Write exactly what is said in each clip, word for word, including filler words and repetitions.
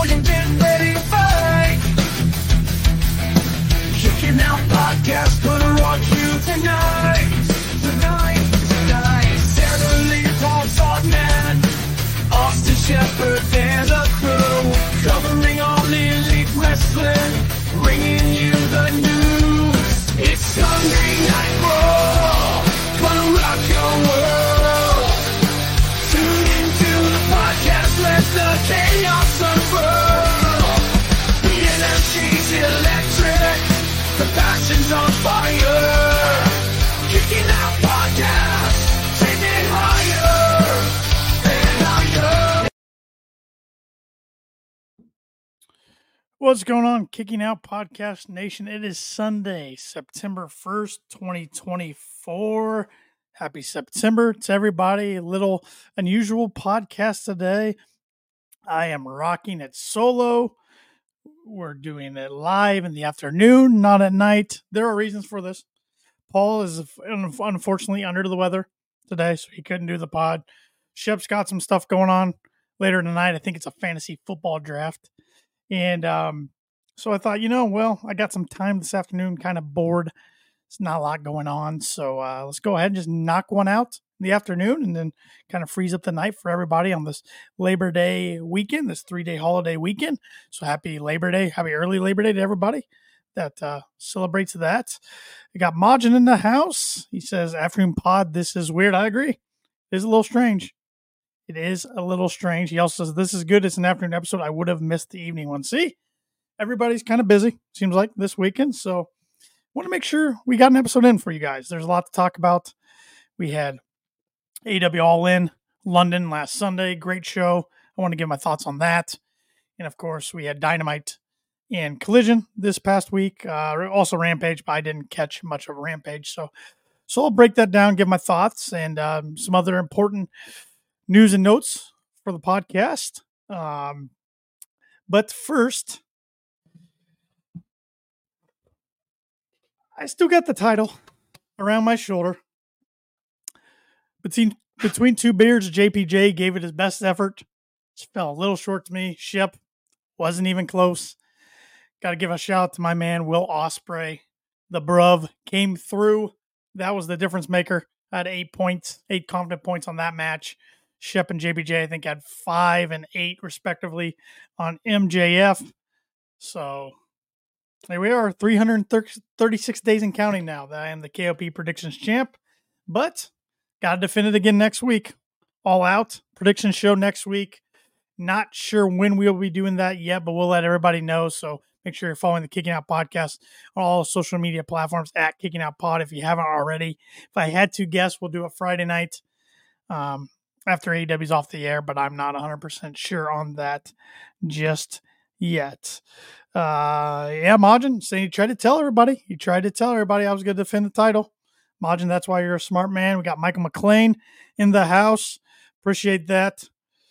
and get ready to fight. Kicking Out Podcast, gonna rock you tonight. Tonight, tonight. Sarah Lee, Paul Sodman, Austin Shepherd, and the crew. Covering all elite wrestling, bringing you the news. It's Sunday Night Raw, gonna rock your world. Tune into the podcast, let the chaos unfurl. The energy's electric, the passion's on fire. Kicking Out Podcast, take it higher and higher. What's going on, Kicking Out Podcast Nation? It is Sunday, September first, twenty twenty-four. Happy September to everybody. A little unusual podcast today. I am rocking it solo. We're doing it live in the afternoon, not at night. There are reasons for this. Paul is unfortunately under the weather today, so he couldn't do the pod. Shep's got some stuff going on later tonight. I think it's a fantasy football draft. And um, so I thought, you know, well, I got some time this afternoon, kind of bored. It's not a lot going on. So uh, let's go ahead and just knock one out in the afternoon and then kind of freeze up the night for everybody on this Labor Day weekend, this three-day holiday weekend. So happy Labor Day, happy early Labor Day to everybody that uh, celebrates that. We got Majin in the house. He says, afternoon pod, this is weird. I agree. It is a little strange. It is a little strange. He also says, this is good. It's an afternoon episode. I would have missed the evening one. See, everybody's kind of busy, seems like, this weekend. So I want to make sure we got an episode in for you guys. There's a lot to talk about. We had A E W All In London last Sunday. Great show. I want to give my thoughts on that. And, of course, we had Dynamite and Collision this past week. Uh, also Rampage, but I didn't catch much of Rampage. So, so I'll break that down, give my thoughts, and um, some other important news and notes for the podcast. Um, but first, I still got the title around my shoulder. Between between two beers, J P J gave it his best effort. Just fell a little short to me. Shep wasn't even close. Got to give a shout out to my man, Will Ospreay. The bruv came through. That was the difference maker. I had eight points, eight confident points on that match. Shep and J P J, I think, had five and eight, respectively, on M J F. So, here we are, three hundred thirty-six days and counting now that I am the K O P Predictions champ. But, got to defend it again next week. All out. Predictions show next week. Not sure when we'll be doing that yet, but we'll let everybody know. So, make sure you're following the Kicking Out Podcast on all social media platforms at Kicking Out Pod if you haven't already. If I had to guess, we'll do it Friday night. Um, after A E W's off the air, but I'm not one hundred percent sure on that just yet. Uh, yeah, Majin, saying you tried to tell everybody. You tried to tell everybody I was going to defend the title. Majin, that's why you're a smart man. We got Michael McLean in the house. Appreciate that.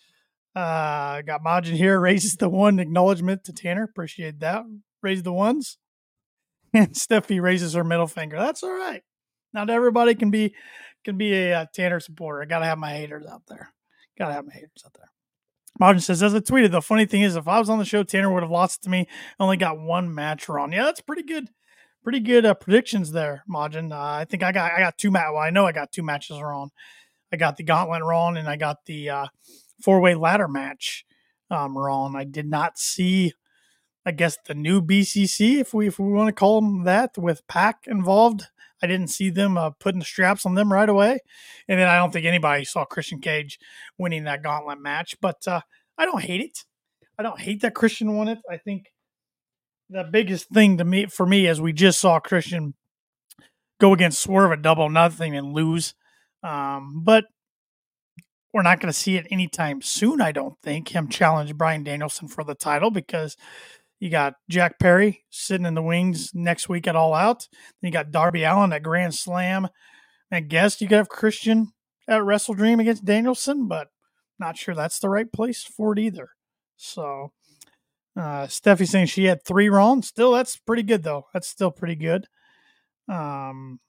Uh, got Majin here. Raises the one. Acknowledgement to Tanner. Appreciate that. Raise the ones. And Steffi raises her middle finger. That's all right. Not everybody can be can be a uh, Tanner supporter. I got to have my haters out there. Got to have my haters out there. Martin says, as I tweeted, the funny thing is, if I was on the show, Tanner would have lost to me. Only got one match wrong. Yeah, that's pretty good. Pretty good uh, predictions there, Majin. Uh, I think I got I got two matches. Well, I know I got two matches wrong. I got the gauntlet wrong, and I got the uh, four-way ladder match um, wrong. I did not see, I guess, the new B C C, if we if we want to call them that, with Pac involved. I didn't see them uh, putting the straps on them right away. And then I don't think anybody saw Christian Cage winning that gauntlet match. But uh, I don't hate it. I don't hate that Christian won it. I think the biggest thing to me for me is we just saw Christian go against Swerve at double nothing and lose. Um, but we're not going to see it anytime soon, I don't think, him challenge Bryan Danielson for the title, because you got Jack Perry sitting in the wings next week at All Out. Then you got Darby Allin at Grand Slam. I guess you could have Christian at Wrestle Dream against Danielson, but not sure that's the right place for it either. So, uh, Steffi saying she had three wrong. Still, that's pretty good, though. That's still pretty good. Um,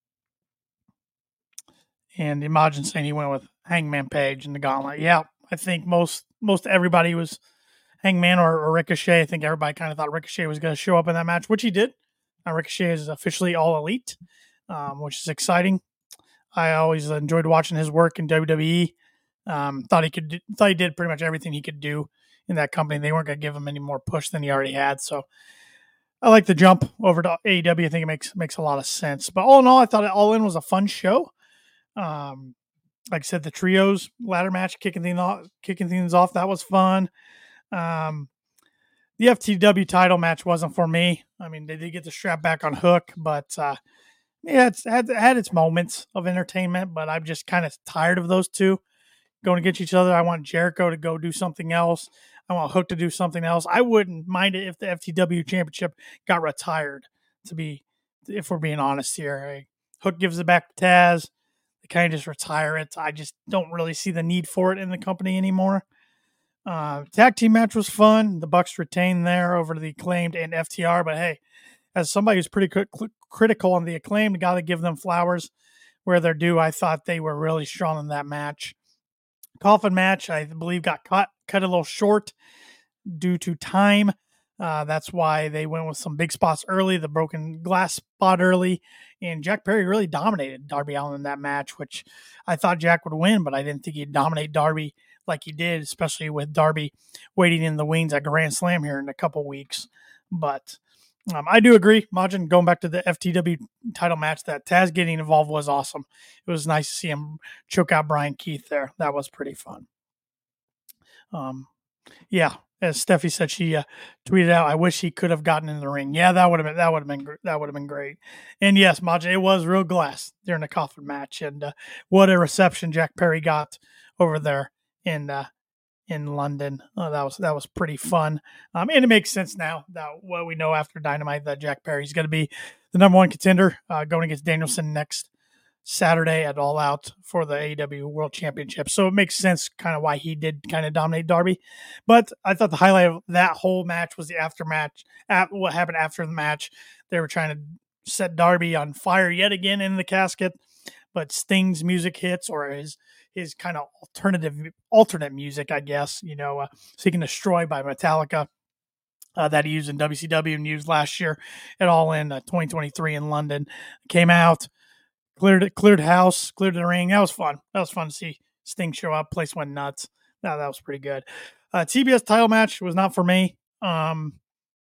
and Imagine saying he went with Hangman Page in the gauntlet. Yeah, I think most most everybody was Hangman or, or Ricochet. I think everybody kind of thought Ricochet was going to show up in that match, which he did. Uh, Ricochet is officially All Elite, um, which is exciting. I always enjoyed watching his work in W W E. Um, thought he could, do, thought he did pretty much everything he could do in that company. They weren't going to give him any more push than he already had. So I like the jump over to A E W. I think it makes makes a lot of sense. But all in all, I thought All In was a fun show. Um, like I said, the trios ladder match kicking things off, kicking things off. That was fun. Um, the F T W title match wasn't for me. I mean, they did get the strap back on Hook, but uh, yeah, it's had, had its moments of entertainment. But I'm just kind of tired of those two going against each other. I want Jericho to go do something else. I want Hook to do something else. I wouldn't mind it if the F T W championship got retired, to be, if we're being honest here. Hook gives it back to Taz. They kind of just retire it. I just don't really see the need for it in the company anymore. Uh, tag team match was fun. The Bucks retained there over the Acclaimed and F T R. But hey, as somebody who's pretty cr- critical on the Acclaimed, got to give them flowers where they're due. I thought they were really strong in that match. Coffin match, I believe, got cut, cut a little short due to time. Uh, that's why they went with some big spots early, the broken glass spot early. And Jack Perry really dominated Darby Allin in that match, which I thought Jack would win, but I didn't think he'd dominate Darby like he did, especially with Darby waiting in the wings at Grand Slam here in a couple weeks. But um, I do agree, Majin, going back to the F T W title match, that Taz getting involved was awesome. It was nice to see him choke out Brian Keith there. That was pretty fun. Um, yeah, as Steffi said, she uh, tweeted out, "I wish he could have gotten in the ring." Yeah, that would have been that would have been that would have been great. And yes, Majin, it was real glass during the Coffin match, and uh, what a reception Jack Perry got over there in uh, in London. Oh, that was that was pretty fun. Um, and it makes sense now that what we know after Dynamite that Jack Perry's going to be the number one contender uh, going against Danielson next Saturday at All Out for the A E W World Championship. So it makes sense kind of why he did kind of dominate Darby. But I thought the highlight of that whole match was the aftermatch, at what happened after the match. They were trying to set Darby on fire yet again in the casket, but Sting's music hits, or his his kind of alternative alternate music, I guess, you know, uh, Seeking Destroy by Metallica. Uh, that he used in W C W and used last year at All In uh, twenty twenty-three in London. Came out, Cleared it, cleared house, cleared the ring. That was fun. That was fun to see Sting show up. Place went nuts. No, that was pretty good. Uh, T B S title match was not for me. Um,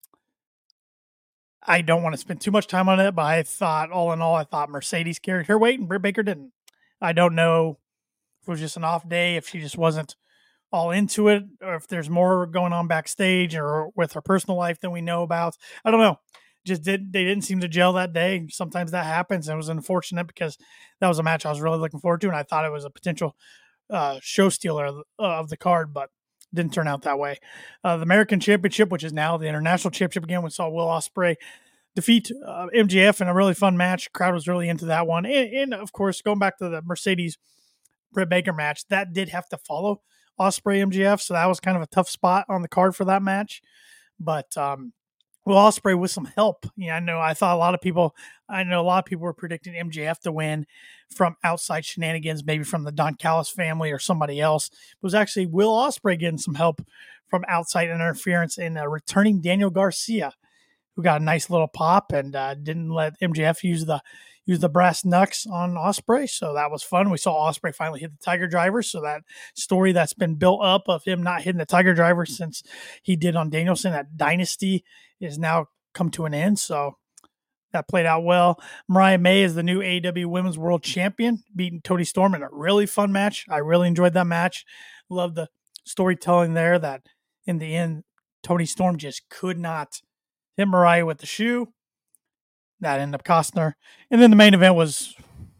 I don't want to spend too much time on it, but I thought, all in all, I thought Mercedes carried her weight and Britt Baker didn't. I don't know if it was just an off day, if she just wasn't all into it, or if there's more going on backstage or with her personal life than we know about. I don't know. Just did they didn't seem to gel that day. Sometimes that happens, and it was unfortunate because that was a match I was really looking forward to, and I thought it was a potential uh, show stealer of, uh, of the card, but didn't turn out that way. Uh, the American Championship, which is now the International Championship again, we saw Will Ospreay defeat uh, M J F in a really fun match. Crowd was really into that one, and, and of course, going back to the Mercedes Britt Baker match, that did have to follow Ospreay M J F, so that was kind of a tough spot on the card for that match, but. Um, Will Ospreay with some help. Yeah, I know. I thought a lot of people, I know a lot of people were predicting M J F to win from outside shenanigans, maybe from the Don Callis family or somebody else. It was actually Will Ospreay getting some help from outside interference and uh, returning Daniel Garcia, who got a nice little pop and uh, didn't let M J F use the use the brass knucks on Ospreay. So that was fun. We saw Ospreay finally hit the Tiger Driver. So that story that's been built up of him not hitting the Tiger Driver since he did on Danielson at Dynasty is now come to an end. So that played out well. Mariah May is the new A E W Women's World Champion, beating Toni Storm in a really fun match. I really enjoyed that match. Love the storytelling there that in the end, Toni Storm just could not hit Mariah with the shoe. That ended up costing her. And then the main event was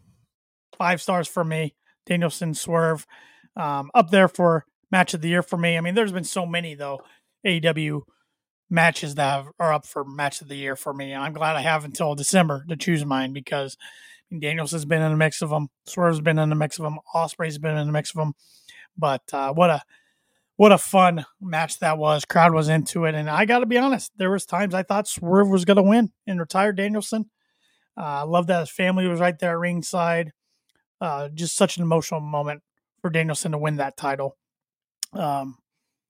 five stars for me. Danielson Swerve um, up there for match of the year for me. I mean, there's been so many, though, A E W matches that have, are up for match of the year for me. And I'm glad I have until December to choose mine because Danielson's been in the mix of them. Swerve's been in the mix of them. Ospreay's been in the mix of them. But uh, what a what a fun match that was. Crowd was into it. And I got to be honest, there was times I thought Swerve was going to win and retire Danielson. Uh, I love that his family was right there at ringside. Uh, just such an emotional moment for Danielson to win that title. Um,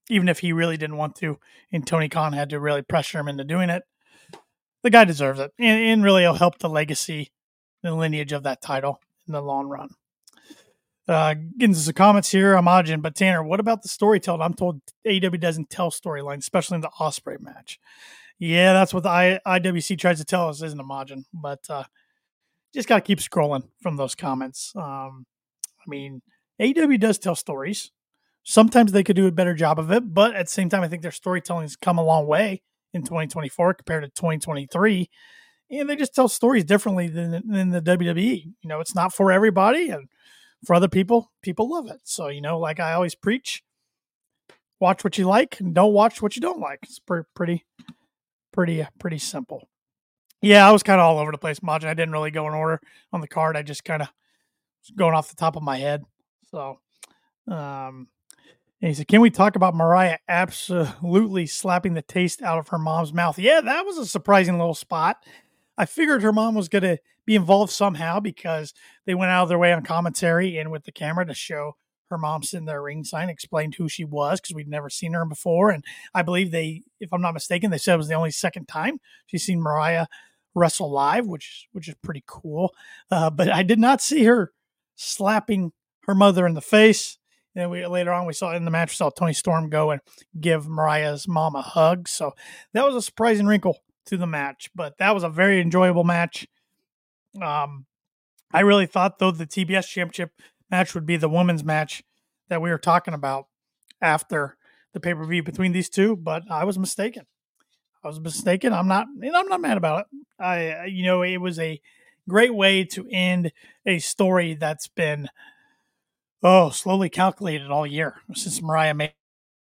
even if he really didn't want to, and Tony Khan had to really pressure him into doing it. The guy deserves it, and, and really it'll help the legacy, the lineage of that title in the long run. Uh, getting to some comments here, I'm Ajin, but Tanner, what about the storytelling? I'm told A E W doesn't tell storylines, especially in the Ospreay match. Yeah, that's what the I, IWC tries to tell us, isn't it, Majin? But uh, just got to keep scrolling from those comments. Um, I mean, A E W does tell stories. Sometimes they could do a better job of it, but at the same time, I think their storytelling has come a long way in twenty twenty-four compared to twenty twenty-three. And they just tell stories differently than, than the W W E. You know, it's not for everybody, and for other people, people love it. So, you know, like I always preach, watch what you like and don't watch what you don't like. It's pretty, pretty, pretty, pretty simple. Yeah, I was kind of all over the place, Majin. I didn't really go in order on the card. I just kind of was going off the top of my head. So, um, and he said, can we talk about Mariah absolutely slapping the taste out of her mom's mouth? Yeah, that was a surprising little spot. I figured her mom was going to be involved somehow because they went out of their way on commentary and with the camera to show her mom sitting there ringside, explained who she was because we'd never seen her before. And I believe they, if I'm not mistaken, they said it was the only second time she's seen Mariah wrestle live, which which is pretty cool. Uh, but I did not see her slapping her mother in the face. And we later on we saw in the match we saw Tony Storm go and give Mariah's mom a hug. So that was a surprising wrinkle to the match, but that was a very enjoyable match. Um, I really thought though the T B S Championship match would be the women's match that we were talking about after the pay per view between these two, but I was mistaken. I was mistaken. I'm not, and I'm not mad about it. I, you know, it was a great way to end a story that's been, oh, slowly calculated all year since Mariah made.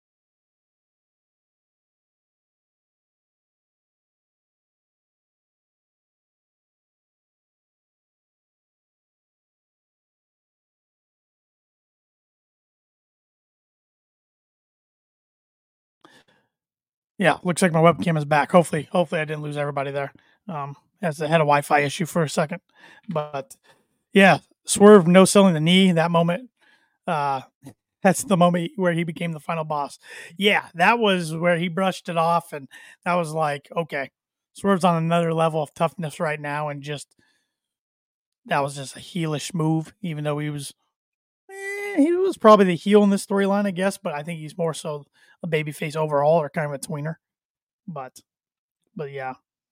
Yeah, looks like my webcam is back. Hopefully, hopefully I didn't lose everybody there. Um, as I had a Wi-Fi issue for a second, but yeah, Swerve no selling the knee. That moment, uh, that's the moment where he became the final boss. Yeah, that was where he brushed it off, and that was like, okay, Swerve's on another level of toughness right now, and just that was just a heelish move, even though he was eh, he was probably the heel in this storyline, I guess, but I think he's more so a babyface overall or kind of a tweener. But but yeah.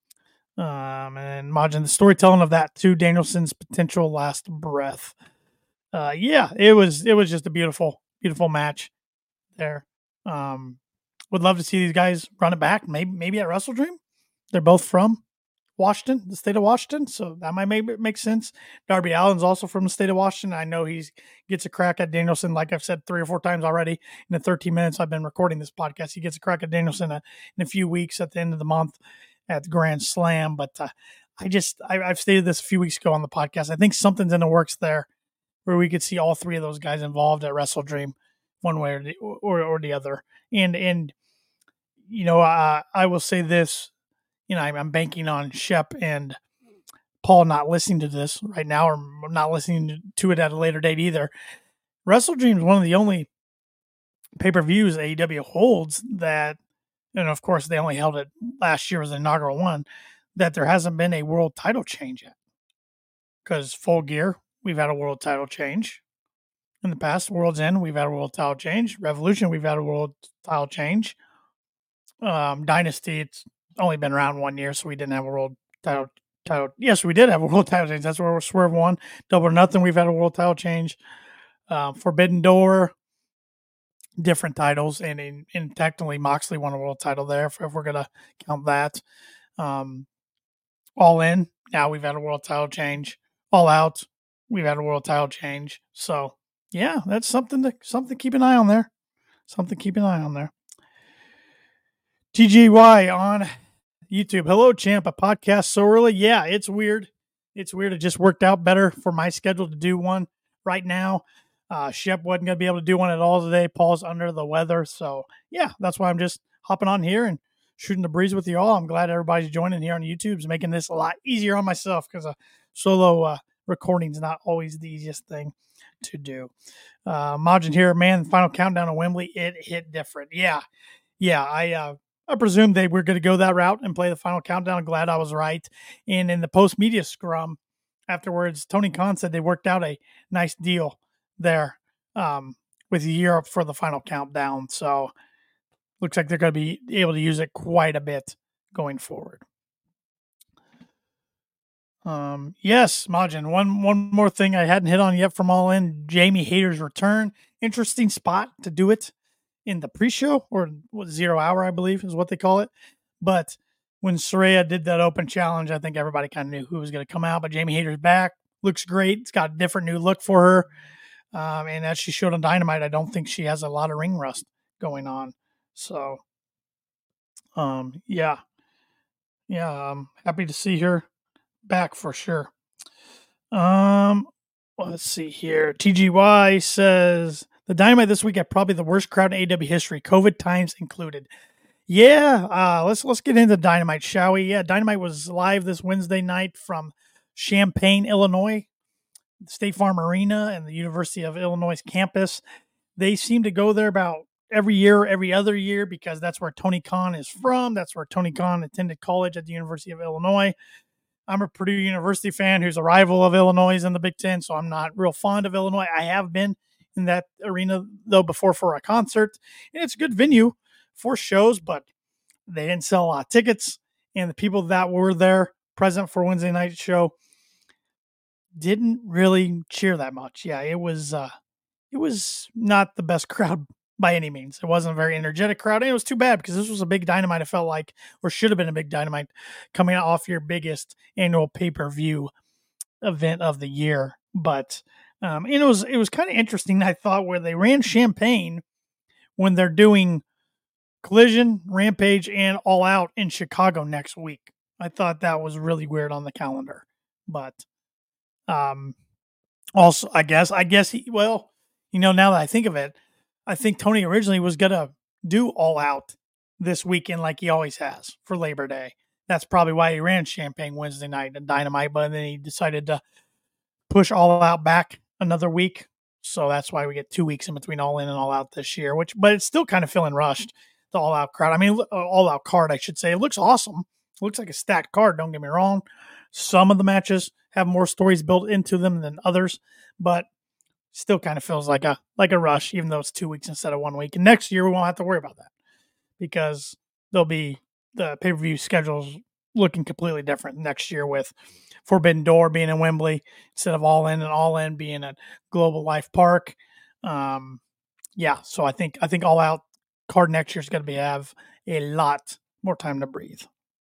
Um and Majin, the storytelling of that too, Danielson's potential last breath. Uh yeah, it was it was just a beautiful, beautiful match there. Um would love to see these guys run it back, maybe maybe at Wrestle Dream. They're both from Washington, the state of Washington, so that might make, make sense. Darby Allin's also from the state of Washington. I know he gets a crack at Danielson, like I've said three or four times already in the thirteen minutes I've been recording this podcast. He gets a crack at Danielson a, in a few weeks at the end of the month at the Grand Slam. But uh, I just, I, I've stated this a few weeks ago on the podcast. I think something's in the works there where we could see all three of those guys involved at Wrestle Dream one way or the, or, or the other. And, and you know, uh, I will say this. You know, I'm banking on Shep and Paul not listening to this right now or not listening to it at a later date either. Wrestle Dream is one of the only pay-per-views A E W holds that, and of course they only held it last year as the inaugural one, that there hasn't been a world title change yet. Because Full Gear, we've had a world title change. In the past, World's End, we've had a world title change. Revolution, we've had a world title change. Um, Dynasty, it's only been around one year, so we didn't have a world title. title. Yes, we did have a world title change. That's where Swerve won. Double or Nothing, we've had a world title change. Uh, Forbidden Door, different titles, and in, in technically Moxley won a world title there, if, if we're gonna count that. Um, All In, now we've had a world title change. All Out, we've had a world title change. So yeah, that's something to something to keep an eye on there. Something to keep an eye on there. T G Y on YouTube. Hello, champ. A podcast so early. Yeah, it's weird. It's weird. It just worked out better for my schedule to do one right now. Uh, Shep wasn't going to be able to do one at all today. Paul's under the weather. So, yeah, that's why I'm just hopping on here and shooting the breeze with you all. I'm glad everybody's joining here on YouTube. It's making this a lot easier on myself because a solo uh, recording is not always the easiest thing to do. Uh, Majin here, man, final countdown of Wembley, it hit different. Yeah, yeah, I uh, I presumed they were going to go that route and play the final countdown. I'm glad I was right. And in the post media scrum afterwards, Tony Khan said they worked out a nice deal there um, with Europe for the final countdown. So looks like they're going to be able to use it quite a bit going forward. Um, yes, Majin. One one more thing I hadn't hit on yet from All In: Jamie Hayter's return. Interesting spot to do it in the pre-show, or what, zero hour, I believe is what they call it. But when Saraya did that open challenge, I think everybody kind of knew who was going to come out. But Jamie Hayter's back, looks great. It's got a different new look for her. Um, and as she showed on Dynamite, I don't think she has a lot of ring rust going on. So, um, yeah, yeah, I'm happy to see her back for sure. Um, let's see here. T G Y says the Dynamite this week had probably the worst crowd in A E W history, COVID times included. Yeah, uh, let's let's get into Dynamite, shall we? Yeah, Dynamite was live this Wednesday night from Champaign, Illinois, State Farm Arena, and the University of Illinois campus. They seem to go there about every year, every other year, because that's where Tony Khan is from. That's where Tony Khan attended college at the University of Illinois. I'm a Purdue University fan who's a rival of Illinois in the Big Ten, so I'm not real fond of Illinois. I have been in that arena, though, before for a concert, and it's a good venue for shows, but they didn't sell a lot of tickets, and the people that were there present for Wednesday night show didn't really cheer that much. Yeah, it was uh, it was not the best crowd by any means. It wasn't a very energetic crowd, and it was too bad because this was a big Dynamite, I felt like, or should have been a big Dynamite coming off your biggest annual pay-per-view event of the year. But um, and it was it was kind of interesting, I thought, where they ran Champaign when they're doing Collision, Rampage, and All Out in Chicago next week. I thought that was really weird on the calendar. But um, also, I guess, I guess, he, well, you know, now that I think of it, I think Tony originally was going to do All Out this weekend like he always has for Labor Day. That's probably why he ran Champaign Wednesday night and Dynamite, but then he decided to push All Out back another week. So that's why we get two weeks in between All In and All Out this year, which, but it's still kind of feeling rushed, the All Out crowd. I mean, All Out card, I should say. It looks awesome. It looks like a stacked card, don't get me wrong. Some of the matches have more stories built into them than others, but still kind of feels like a like a rush, even though it's two weeks instead of one week. And next year we won't have to worry about that because there'll be the pay-per-view schedules looking completely different next year, with Forbidden Door being in Wembley instead of All In, and All In being at Global Life Park. Um, yeah, so I think I think All Out card next year is going to be have a lot more time to breathe.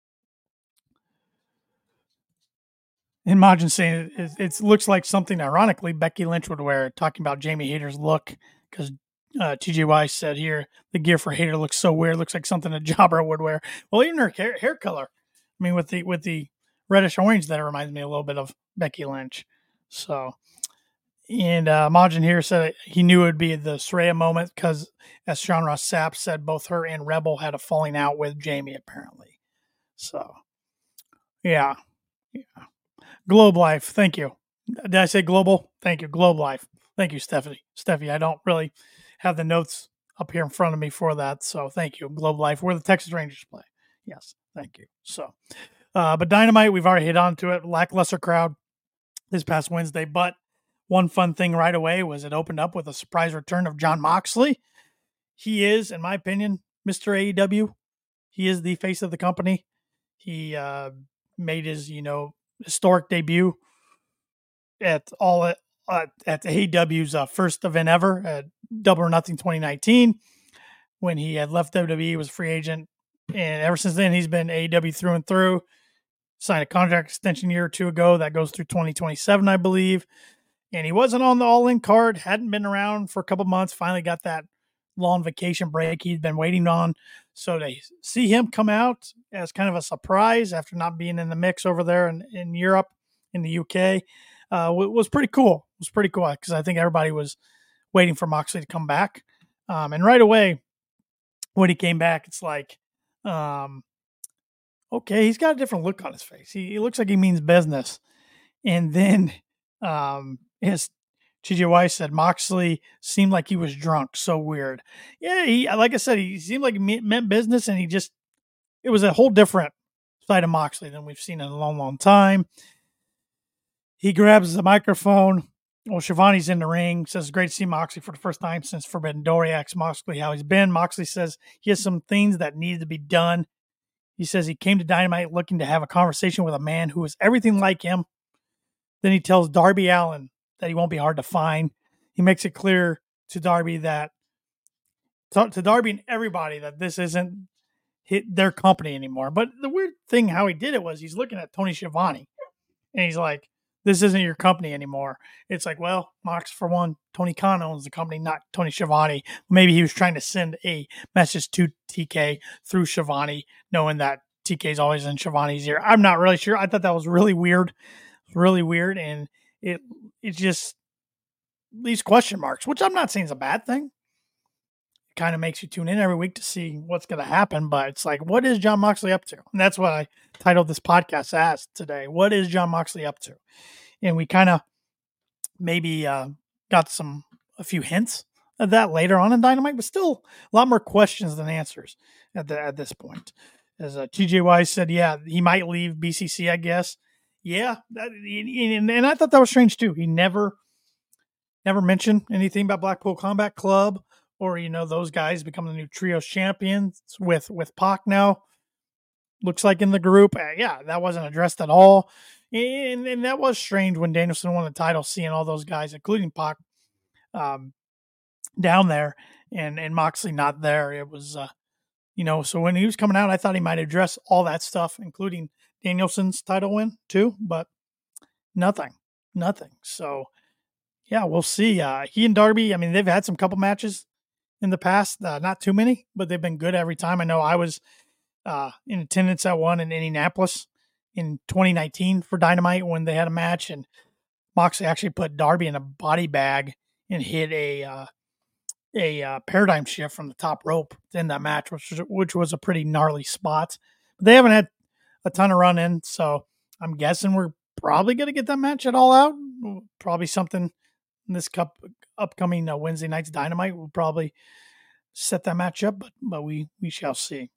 And Majin saying it, it looks like something, ironically, Becky Lynch would wear, talking about Jamie Hayter's look, because uh, T J Y said here, the gear for Hayter looks so weird, looks like something a jobber would wear. Well, even her hair, hair color, I mean, with the with the reddish orange, that reminds me a little bit of Becky Lynch. So, and uh, Majin here said he knew it would be the Saraya moment because, as Sean Ross Sapp said, both her and Rebel had a falling out with Jamie, apparently. So, yeah. Yeah. Globe Life, thank you. Did I say global? Thank you. Globe Life. Thank you, Stephanie. Steffi, I don't really have the notes up here in front of me for that, so thank you. Globe Life, where the Texas Rangers play. Yes, thank you. So, uh, but Dynamite, we've already hit on to it. Lackluster crowd this past Wednesday, but one fun thing right away was it opened up with a surprise return of Jon Moxley. He is, in my opinion, Mister A E W. He is the face of the company. He uh, made his, you know, historic debut at all at, uh, at A E W's uh, first event ever at Double or Nothing twenty nineteen, when he had left W W E, was a free agent, and ever since then he's been A E W through and through. Signed a contract extension a year or two ago that goes through twenty twenty-seven, I believe, and he wasn't on the All In card, hadn't been around for a couple months, finally got that long vacation break he'd been waiting on. So to see him come out as kind of a surprise after not being in the mix over there in, in Europe, in the U K, uh, was pretty cool. It was pretty cool because I think everybody was waiting for Moxley to come back. Um, and right away, when he came back, it's like, um, okay, he's got a different look on his face. He, he looks like he means business. And then um, his T J Y said Moxley seemed like he was drunk. So weird. Yeah, he like I said, he seemed like he meant business, and he just it was a whole different side of Moxley than we've seen in a long, long time. He grabs the microphone. Well, Shivani's in the ring. Says, great to see Moxley for the first time since Forbidden Door. He asks Moxley how he's been. Moxley says he has some things that need to be done. He says he came to Dynamite looking to have a conversation with a man who is everything like him. Then he tells Darby Allin that he won't be hard to find. He makes it clear to Darby that, to, to Darby and everybody, that this isn't hit their company anymore. But the weird thing how he did it was he's looking at Tony Schiavone and he's like, this isn't your company anymore. It's like, well, Mox, for one, Tony Khan owns the company, not Tony Schiavone. Maybe he was trying to send a message to T K through Schiavone, knowing that T K is always in Schiavone's ear. I'm not really sure. I thought that was really weird, really weird. And it, it just leaves question marks, which I'm not saying is a bad thing. It kind of makes you tune in every week to see what's going to happen. But it's like, what is Jon Moxley up to? And that's what I titled this podcast as today. What is Jon Moxley up to? And we kind of maybe uh, got some, a few hints of that later on in Dynamite, but still a lot more questions than answers at the, at this point. As uh, T J Y said, yeah, he might leave B C C, I guess. Yeah. That, and, and I thought that was strange too. He never, never mentioned anything about Blackpool Combat Club or, you know, those guys becoming the new trios champions with, with Pac now. Looks like in the group. Uh, yeah, that wasn't addressed at all. And, and that was strange when Danielson won the title, seeing all those guys, including Pac, um, down there and, and Moxley not there. It was, uh, you know, so when he was coming out, I thought he might address all that stuff, including Danielson's title win too, but nothing, nothing. So yeah, we'll see. Uh, he and Darby, I mean, they've had some couple matches in the past, uh, not too many, but they've been good every time. I know I was uh, in attendance at one in Indianapolis in twenty nineteen for Dynamite when they had a match, and Moxley actually put Darby in a body bag and hit a uh, a uh, paradigm shift from the top rope in that match, which was, which was a pretty gnarly spot. But they haven't had a ton of run in, so I'm guessing we're probably going to get that match at All Out. Probably something in this cup upcoming uh, Wednesday night's Dynamite will probably set that match up, but but we we shall see.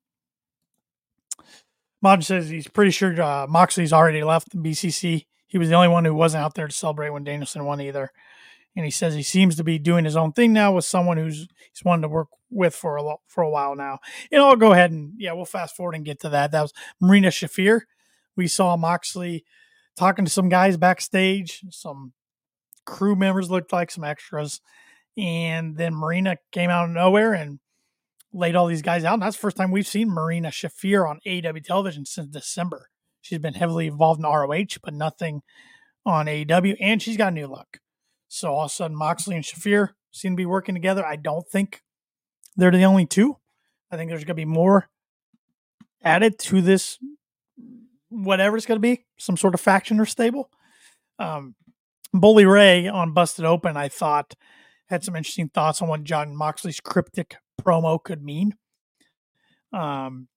Mod says he's pretty sure uh, Moxley's already left the B C C. He was the only one who wasn't out there to celebrate when Danielson won either. And he says he seems to be doing his own thing now with someone who's he's wanted to work with for a lo- for a while now. And I'll go ahead and, yeah, we'll fast forward and get to that. That was Marina Shafir. We saw Moxley talking to some guys backstage. Some crew members looked like some extras. And then Marina came out of nowhere and laid all these guys out. And that's the first time we've seen Marina Shafir on A E W television since December. She's been heavily involved in R O H, but nothing on A E W. And she's got a new look. So all of a sudden, Moxley and Shafir seem to be working together. I don't think they're the only two. I think there's going to be more added to this, whatever it's going to be, some sort of faction or stable. Um, Bully Ray on Busted Open, I thought, had some interesting thoughts on what Jon Moxley's cryptic promo could mean. Um,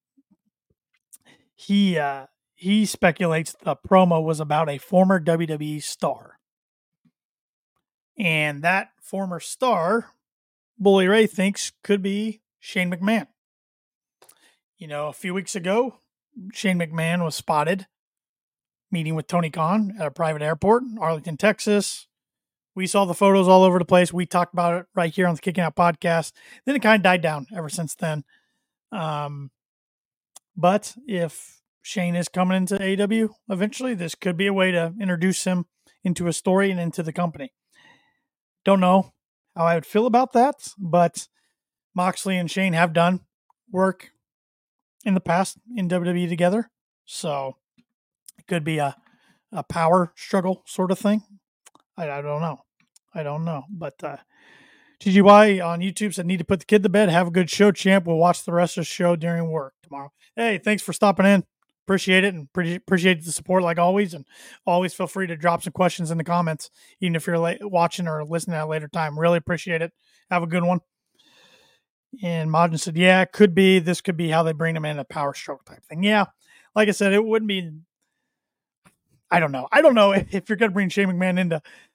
he uh, he speculates the promo was about a former W W E star. And that former star, Bully Ray thinks, could be Shane McMahon. You know, a few weeks ago, Shane McMahon was spotted meeting with Tony Khan at a private airport in Arlington, Texas. We saw the photos all over the place. We talked about it right here on the Kicking Out podcast. Then it kind of died down ever since then. Um, but if Shane is coming into A E W eventually, this could be a way to introduce him into a story and into the company. Don't know how I would feel about that, but Moxley and Shane have done work in the past in W W E together. So it could be a, a power struggle sort of thing. I, I don't know. I don't know. But uh, T G Y on YouTube said, need to put the kid to bed. Have a good show, champ. We'll watch the rest of the show during work tomorrow. Hey, thanks for stopping in. Appreciate it, and pre- appreciate the support like always. And always feel free to drop some questions in the comments, even if you're late, watching or listening at a later time. Really appreciate it. Have a good one. And Modern said, yeah, it could be. This could be how they bring them in, a power stroke type thing. Yeah, like I said, it wouldn't be. I don't know. I don't know if, if you're going to bring Shane McMahon into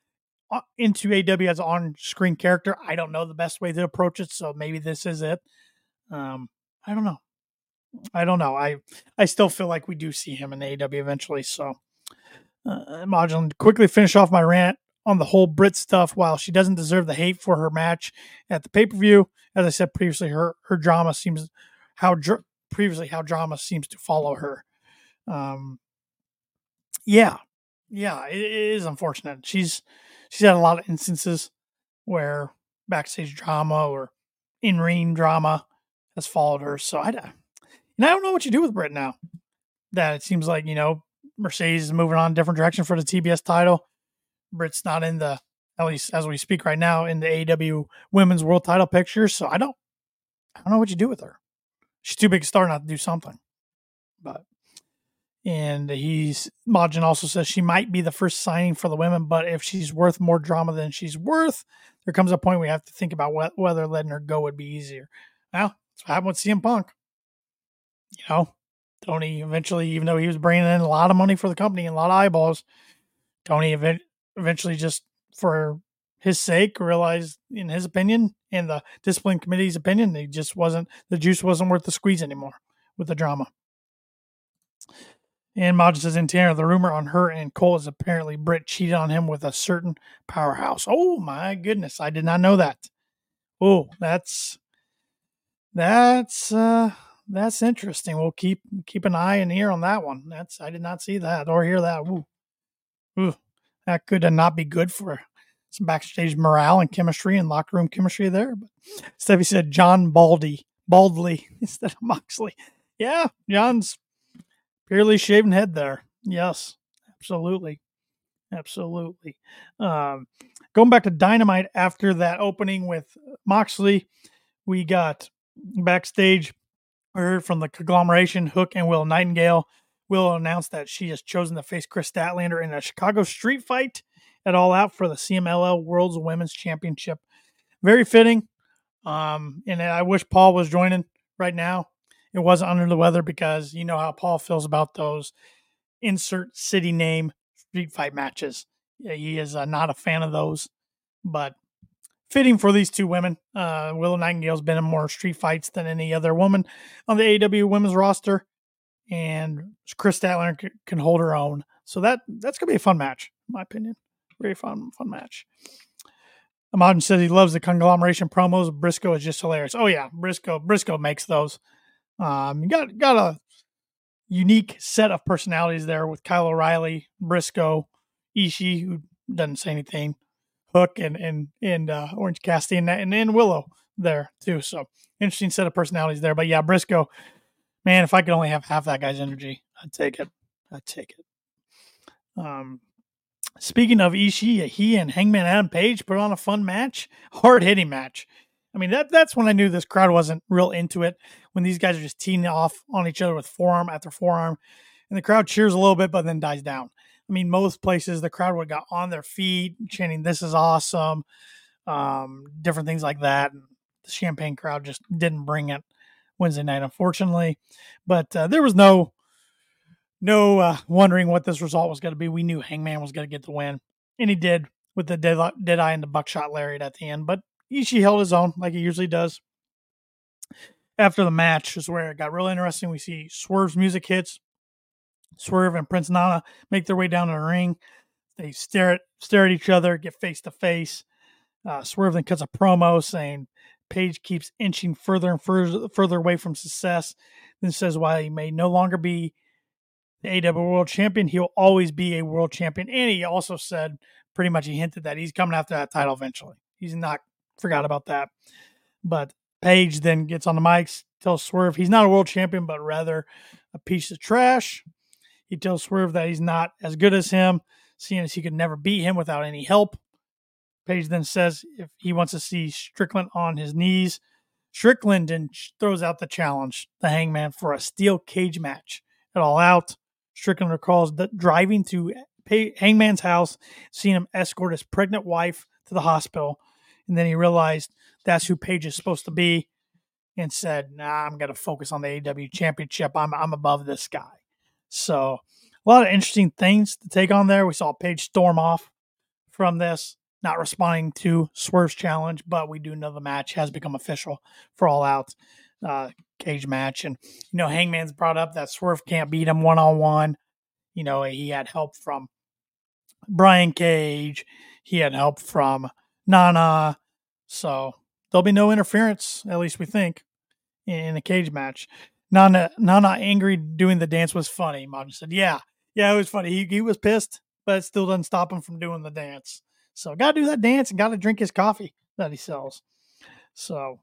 into A E W as an on-screen character. I don't know the best way to approach it, so maybe this is it. Um, I don't know. I don't know. I I still feel like we do see him in A E W eventually. So, uh, Imogen, quickly finish off my rant on the whole Brit stuff. While she doesn't deserve the hate for her match at the pay-per-view, as I said previously, her her drama seems how dr- previously how drama seems to follow her. Um, yeah, yeah, it, it is unfortunate. She's she's had a lot of instances where backstage drama or in-ring drama has followed her. So I, and I don't know what you do with Britt now. That it seems like, you know, Mercedes is moving on a different direction for the T B S title. Britt's not in the, at least as we speak right now, in the A E W Women's World Title picture. So I don't, I don't know what you do with her. She's too big a star not to do something. But, and he's, Majin also says she might be the first signing for the women, but if she's worth more drama than she's worth, there comes a point we have to think about wh- whether letting her go would be easier. Well, that's what happened with C M Punk. You know, Tony eventually, even though he was bringing in a lot of money for the company and a lot of eyeballs, Tony event- eventually just for his sake realized, in his opinion, and the discipline committee's opinion, they just wasn't, the juice wasn't worth the squeeze anymore with the drama. And Majin says in Tanner, the rumor on her and Cole is apparently Britt cheated on him with a certain powerhouse. Oh my goodness, I did not know that. Oh, that's that's uh that's interesting. We'll keep keep an eye and ear on that one. That's I did not see that or hear that. Ooh, ooh, that could not be good for some backstage morale and chemistry and locker room chemistry there. But Steffi said John Baldy, Baldly instead of Moxley. Yeah, John's purely shaven head there. Yes, absolutely. Absolutely. Um, going back to Dynamite after that opening with Moxley, we got backstage. We heard from the conglomeration, Hook and Will Nightingale. Will announced that she has chosen to face Chris Statlander in a Chicago street fight at All Out for the C M L L World's Women's Championship. Very fitting. Um, and I wish Paul was joining right now. It wasn't under the weather because you know how Paul feels about those insert city name street fight matches. Yeah, he is uh, not a fan of those, but fitting for these two women. Uh, Willow Nightingale's been in more street fights than any other woman on the A E W women's roster, and Chris Statlander c- can hold her own. So that that's gonna be a fun match, in my opinion. Very fun, fun match. Amajin says he loves the conglomeration promos. Briscoe is just hilarious. Oh yeah, Briscoe. Briscoe makes those. Um, you got got a unique set of personalities there with Kyle O'Reilly, Briscoe, Ishii, who doesn't say anything, Hook, and and and uh, Orange Cassidy, and, and and Willow there too. So interesting set of personalities there. But yeah, Briscoe, man, if I could only have half that guy's energy, I'd take it. I'd take it. Um, speaking of Ishii, he and Hangman Adam Page put on a fun match, hard hitting match. I mean, that that's when I knew this crowd wasn't real into it, when these guys are just teeing off on each other with forearm after forearm, and the crowd cheers a little bit, but then dies down. I mean, most places the crowd would have got on their feet, chanting, "This is awesome," um, different things like that. And the Champagne crowd just didn't bring it Wednesday night, unfortunately. But uh, there was no no uh, wondering what this result was going to be. We knew Hangman was going to get the win, and he did with the dead, dead eye and the buckshot lariat at the end. But Ishii held his own like he usually does. After the match is where it got real interesting. We see Swerve's music hits. Swerve and Prince Nana make their way down to the ring. They stare at stare at each other, get face to face. Uh, Swerve then cuts a promo saying Page keeps inching further and further further away from success. Then says while he may no longer be the A E W World Champion, he'll always be a World Champion. And he also said, pretty much he hinted that he's coming after that title eventually. He's not forgot about that. But Page then gets on the mics, tells Swerve he's not a world champion, but rather a piece of trash. He tells Swerve that he's not as good as him, seeing as he could never beat him without any help. Page then says if he wants to see Strickland on his knees. Strickland then throws out the challenge, the Hangman, for a steel cage match at All Out. Strickland recalls driving to Hangman's house, seeing him escort his pregnant wife to the hospital, and then he realized that's who Page is supposed to be, and said, nah, I'm going to focus on the A E W Championship. I'm I'm above this guy. So a lot of interesting things to take on there. We saw Page storm off from this. not responding to Swerve's challenge, but we do know the match has become official for All Out uh, cage match. And, you know, Hangman's brought up that Swerve can't beat him one-on-one. You know, he had help from Brian Cage. He had help from Nana. So there'll be no interference, at least we think, in a cage match. Nana, Nana angry doing the dance was funny. Majin said, yeah, yeah, it was funny. He, he was pissed, but it still doesn't stop him from doing the dance. So got to do that dance and got to drink his coffee that he sells. So,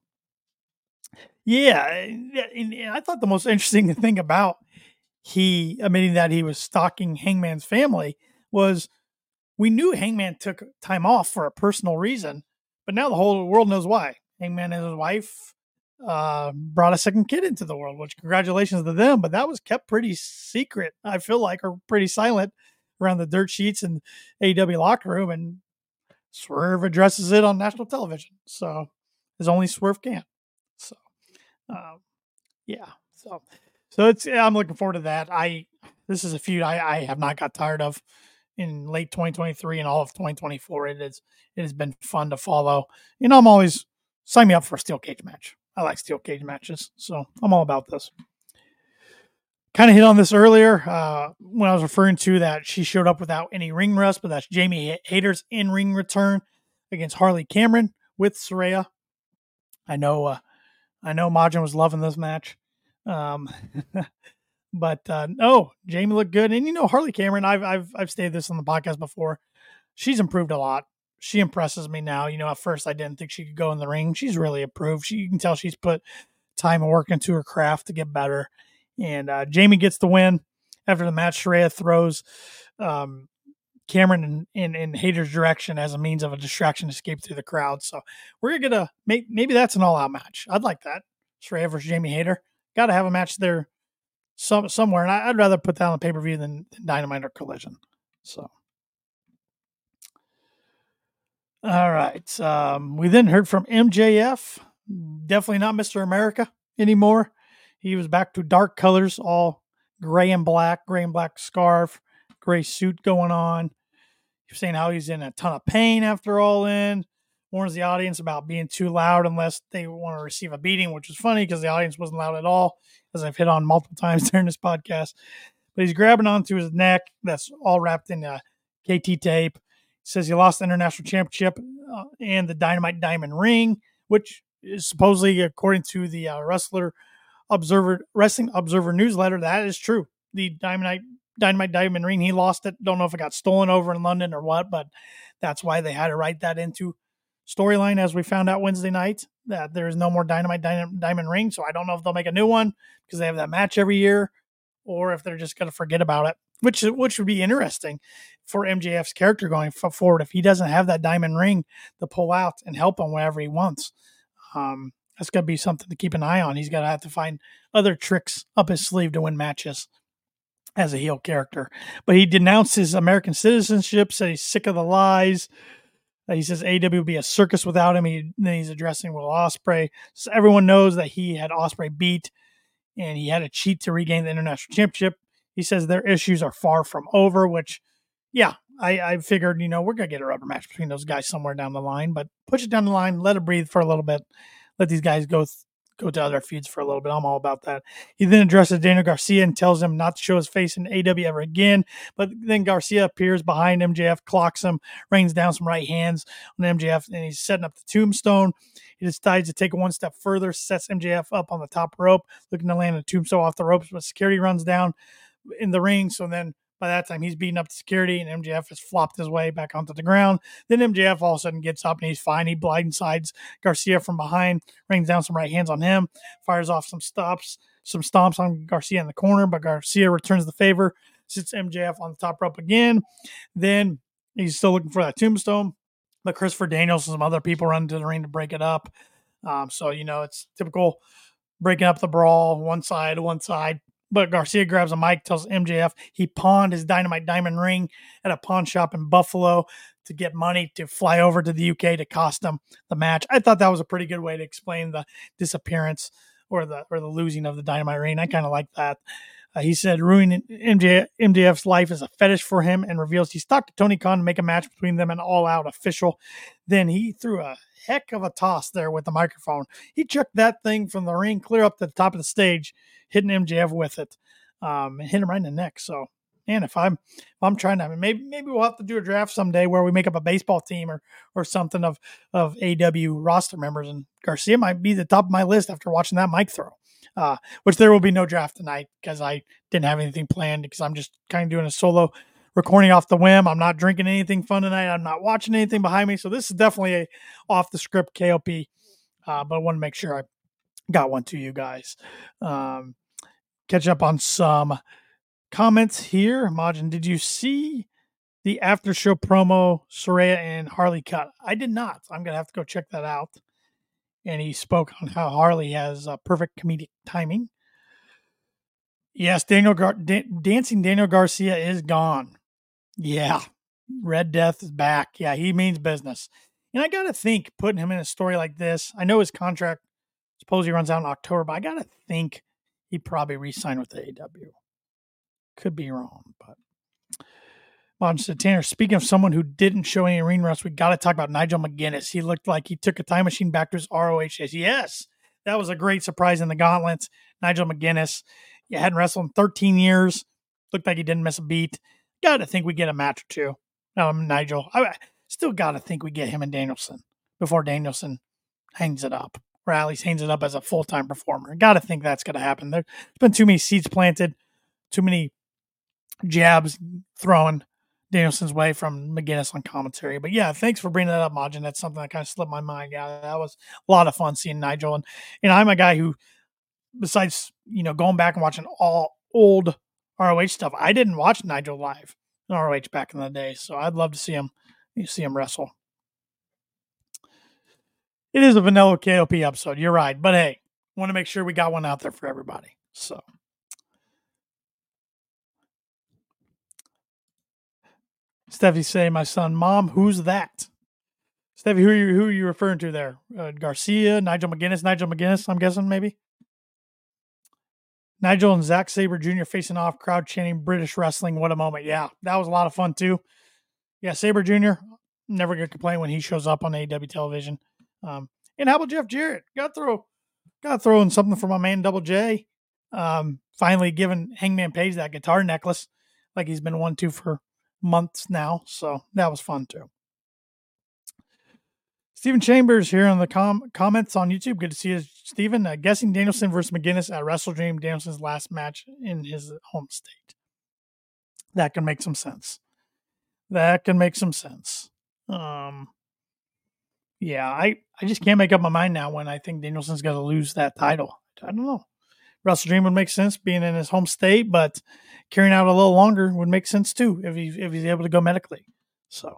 yeah, and I thought the most interesting thing about he admitting that he was stalking Hangman's family was we knew Hangman took time off for a personal reason, but now the whole world knows why. Hangman and his wife uh, brought a second kid into the world, which congratulations to them, but that was kept pretty secret, I feel like, or pretty silent around the dirt sheets and A E W locker room, and Swerve addresses it on national television. So, as only Swerve can. So, um, yeah. So, so it's, I'm looking forward to that. I, this is a feud I, I have not got tired of in late twenty twenty-three and all of twenty twenty-four. It is, it has been fun to follow. You know, I'm always, sign me up for a steel cage match. I like steel cage matches. So I'm all about this. Kind of hit on this earlier uh, when I was referring to that she showed up without any ring rust, but that's Jamie Hayter's in-ring return against Harley Cameron with Saraya. I know, uh, I know Majin was loving this match. Um, but uh, no, Jamie looked good. And, you know, Harley Cameron, I've, I've, I've stated this on the podcast before. She's improved a lot. She impresses me now. You know, at first I didn't think she could go in the ring. She's really improved. She, you can tell she's put time and work into her craft to get better. And uh, Jamie gets the win. After the match, Saraya throws um, Cameron in, in, in Hayter's direction as a means of a distraction to escape through the crowd. So we're going to get a, maybe, maybe that's an all-out match. I'd like that. Saraya versus Jamie Hayter. Got to have a match there some, somewhere. And I, I'd rather put that on the pay-per-view than, than Dynamite or Collision. So. All right. Um, we then heard from M J F. Definitely not Mister America anymore. He was back to dark colors, all gray and black, gray and black scarf, gray suit going on. He was saying how he's in a ton of pain after All In. Warns the audience about being too loud unless they want to receive a beating, which is funny because the audience wasn't loud at all, as I've hit on multiple times during this podcast. But he's grabbing onto his neck. That's all wrapped in a K T tape. He says he lost the International Championship uh, and the Dynamite Diamond Ring, which is supposedly, according to the uh, Wrestler Observer Wrestling Observer newsletter, that is true. The Dynamite Dynamite Diamond Ring, he lost it. Don't know if it got stolen over in London or what, but that's why they had to write that into storyline, as we found out Wednesday night, that there is no more Dynamite Diamond, Diamond Ring. So I don't know if they'll make a new one because they have that match every year, or if they're just going to forget about it, which which would be interesting for M J F's character going forward if he doesn't have that diamond ring to pull out and help him wherever he wants. Um, that's going to be something to keep an eye on. He's got to have to find other tricks up his sleeve to win matches as a heel character. But he denounced his American citizenship, said he's sick of the lies. He says A E W would be a circus without him. He, then he's addressing Will Ospreay. So everyone knows that he had Ospreay beat, and he had to cheat to regain the international championship. He says their issues are far from over, which, yeah, I, I figured, you know, we're going to get a rubber match between those guys somewhere down the line, but push it down the line, let it breathe for a little bit, let these guys go th- go to other feuds for a little bit. I'm all about that. He then addresses Daniel Garcia and tells him not to show his face in A E W ever again, but then Garcia appears behind M J F, clocks him, rains down some right hands on M J F, and he's setting up the tombstone. He decides to take it one step further, sets M J F up on the top rope, looking to land a tombstone off the ropes, but security runs down in the ring. So then by that time, he's beating up the security, and M J F has flopped his way back onto the ground. Then M J F all of a sudden gets up, and he's fine. He blindsides Garcia from behind, rains down some right hands on him, fires off some stops, some stomps on Garcia in the corner, but Garcia returns the favor, sits M J F on the top rope again. Then he's still looking for that tombstone, but Christopher Daniels and some other people run to the ring to break it up. Um, so, you know, it's typical breaking up the brawl, one side, one side. But Garcia grabs a mic, tells M J F he pawned his Dynamite Diamond Ring at a pawn shop in Buffalo to get money to fly over to the U K to cost him the match. I thought that was a pretty good way to explain the disappearance or the or the losing of the Dynamite Ring. I kind of like that. Uh, he said ruining M J, M J F's life is a fetish for him and reveals he's talked to Tony Khan to make a match between them, an all-out official. Then he threw a heck of a toss there with the microphone. He chucked that thing from the ring clear up to the top of the stage, hitting M J F with it, um, and hit him right in the neck. So, man, if I'm if I'm trying to, I mean, maybe maybe we'll have to do a draft someday where we make up a baseball team or or something of of A E W roster members, and Garcia might be the top of my list after watching that mic throw. Uh, which there will be no draft tonight because I didn't have anything planned because I'm just kind of doing a solo recording off the whim. I'm not drinking anything fun tonight. I'm not watching anything behind me. So this is definitely a off the script K O P, uh, but I want to make sure I got one to you guys. Um, catch up on some comments here. Majin, did you see the after show promo Saraya and Harley cut? I did not. I'm going to have to go check that out. And he spoke on how Harley has uh, perfect comedic timing. Yes, Daniel Gar- da- dancing Daniel Garcia is gone. Yeah, Red Death is back. Yeah, he means business. And I got to think, putting him in a story like this, I know his contract supposedly runs out in October, but I got to think he probably re-signed with the A E W. Could be wrong, but. Modern said, Tanner, speaking of someone who didn't show any ring rust, we got to talk about Nigel McGuinness. He looked like he took a time machine back to his R O H days. Yes, that was a great surprise in the gauntlet. Nigel McGuinness, you hadn't wrestled in thirteen years. Looked like he didn't miss a beat. Got to think we get a match or two. Um, Nigel, I still got to think we get him and Danielson before Danielson hangs it up, or at least hangs it up as a full-time performer. Got to think that's going to happen. There's been too many seeds planted, too many jabs thrown Danielson's way from McGuinness on commentary. But yeah, thanks for bringing that up, Majin. That's something that kind of slipped my mind. Yeah, that was a lot of fun seeing Nigel. And, and I'm a guy who, besides, you know, going back and watching all old R O H stuff, I didn't watch Nigel live in R O H back in the day. So I'd love to see him, see him wrestle. It is a vanilla K O P episode. You're right. But hey, want to make sure we got one out there for everybody. So. Steffi say, my son, Mom, who's that? Steffi, who are you, who are you referring to there? Uh, Garcia, Nigel McGuinness, Nigel McGuinness, I'm guessing maybe. Nigel and Zack Sabre Junior facing off, crowd chanting British wrestling. What a moment. Yeah, that was a lot of fun too. Yeah, Sabre Junior, never going to complain when he shows up on A E W television. Um, and how about Jeff Jarrett? Got to throw, got to throw in something for my man Double J. Um, finally giving Hangman Page that guitar necklace like he's been wanting to for months now, so that was fun too. Stephen Chambers here on the com- comments on YouTube. Good to see you, Stephen. Uh, guessing Danielson versus McGuinness at Wrestle Dream, Danielson's last match in his home state. That can make some sense. That can make some sense. Um, yeah, I, I just can't make up my mind now when I think Danielson's got to lose that title. I don't know. Wrestle Dream would make sense being in his home state, but carrying out a little longer would make sense too if he if he's able to go medically. So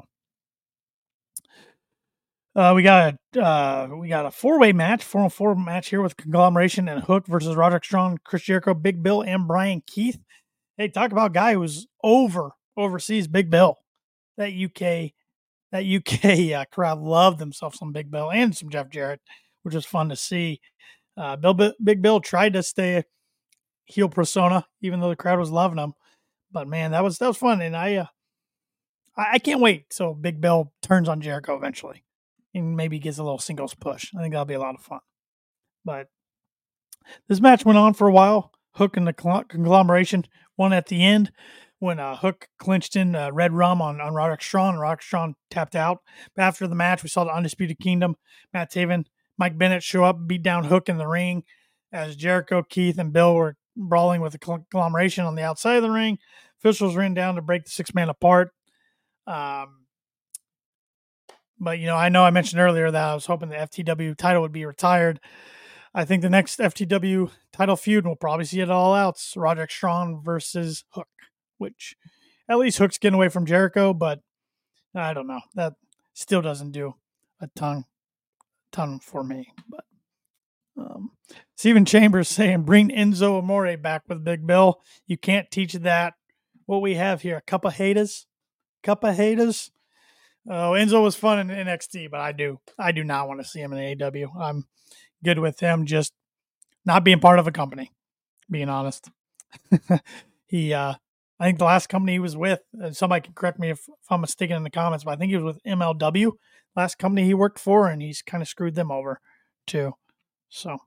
uh, we got a uh, we got a four way match, four on four match here with Conglomeration and Hook versus Roderick Strong, Chris Jericho, Big Bill, and Brian Keith. Hey, talk about a guy who's over overseas. Big Bill, that U K that U K uh, crowd loved themselves some Big Bill and some Jeff Jarrett, which was fun to see. Uh, Bill, Big Bill tried to stay heel persona, even though the crowd was loving him. But man, that was that was fun, and I uh, I, I can't wait till Big Bill turns on Jericho eventually, and maybe gets a little singles push. I think that'll be a lot of fun. But this match went on for a while. Hook and the Conglomeration won at the end when uh, Hook clinched in uh, Red Rum on, on Roderick Strong, and Roderick Strong tapped out. But after the match, we saw the Undisputed Kingdom, Matt Taven, Mike Bennett show up, beat down Hook in the ring as Jericho, Keith, and Bill were brawling with the Conglomeration on the outside of the ring. Officials ran down to break the six man apart. Um, but, you know, I know I mentioned earlier that I was hoping the F T W title would be retired. I think the next F T W title feud, and we'll probably see it all out, Roderick Strong versus Hook, which at least Hook's getting away from Jericho, but I don't know. That still doesn't do a ton, ton for me. But um, Stephen Chambers saying, bring Enzo Amore back with Big Bill. You can't teach that. What we have here, a cup of haters, cup of haters. Oh, Enzo was fun in N X T, but I do, I do not want to see him in A E W. I'm good with him just not being part of a company, being honest. he, uh, I think the last company he was with, uh, somebody can correct me if, if I'm mistaken in the comments, but I think he was with M L W, last company he worked for, and he's kind of screwed them over too. So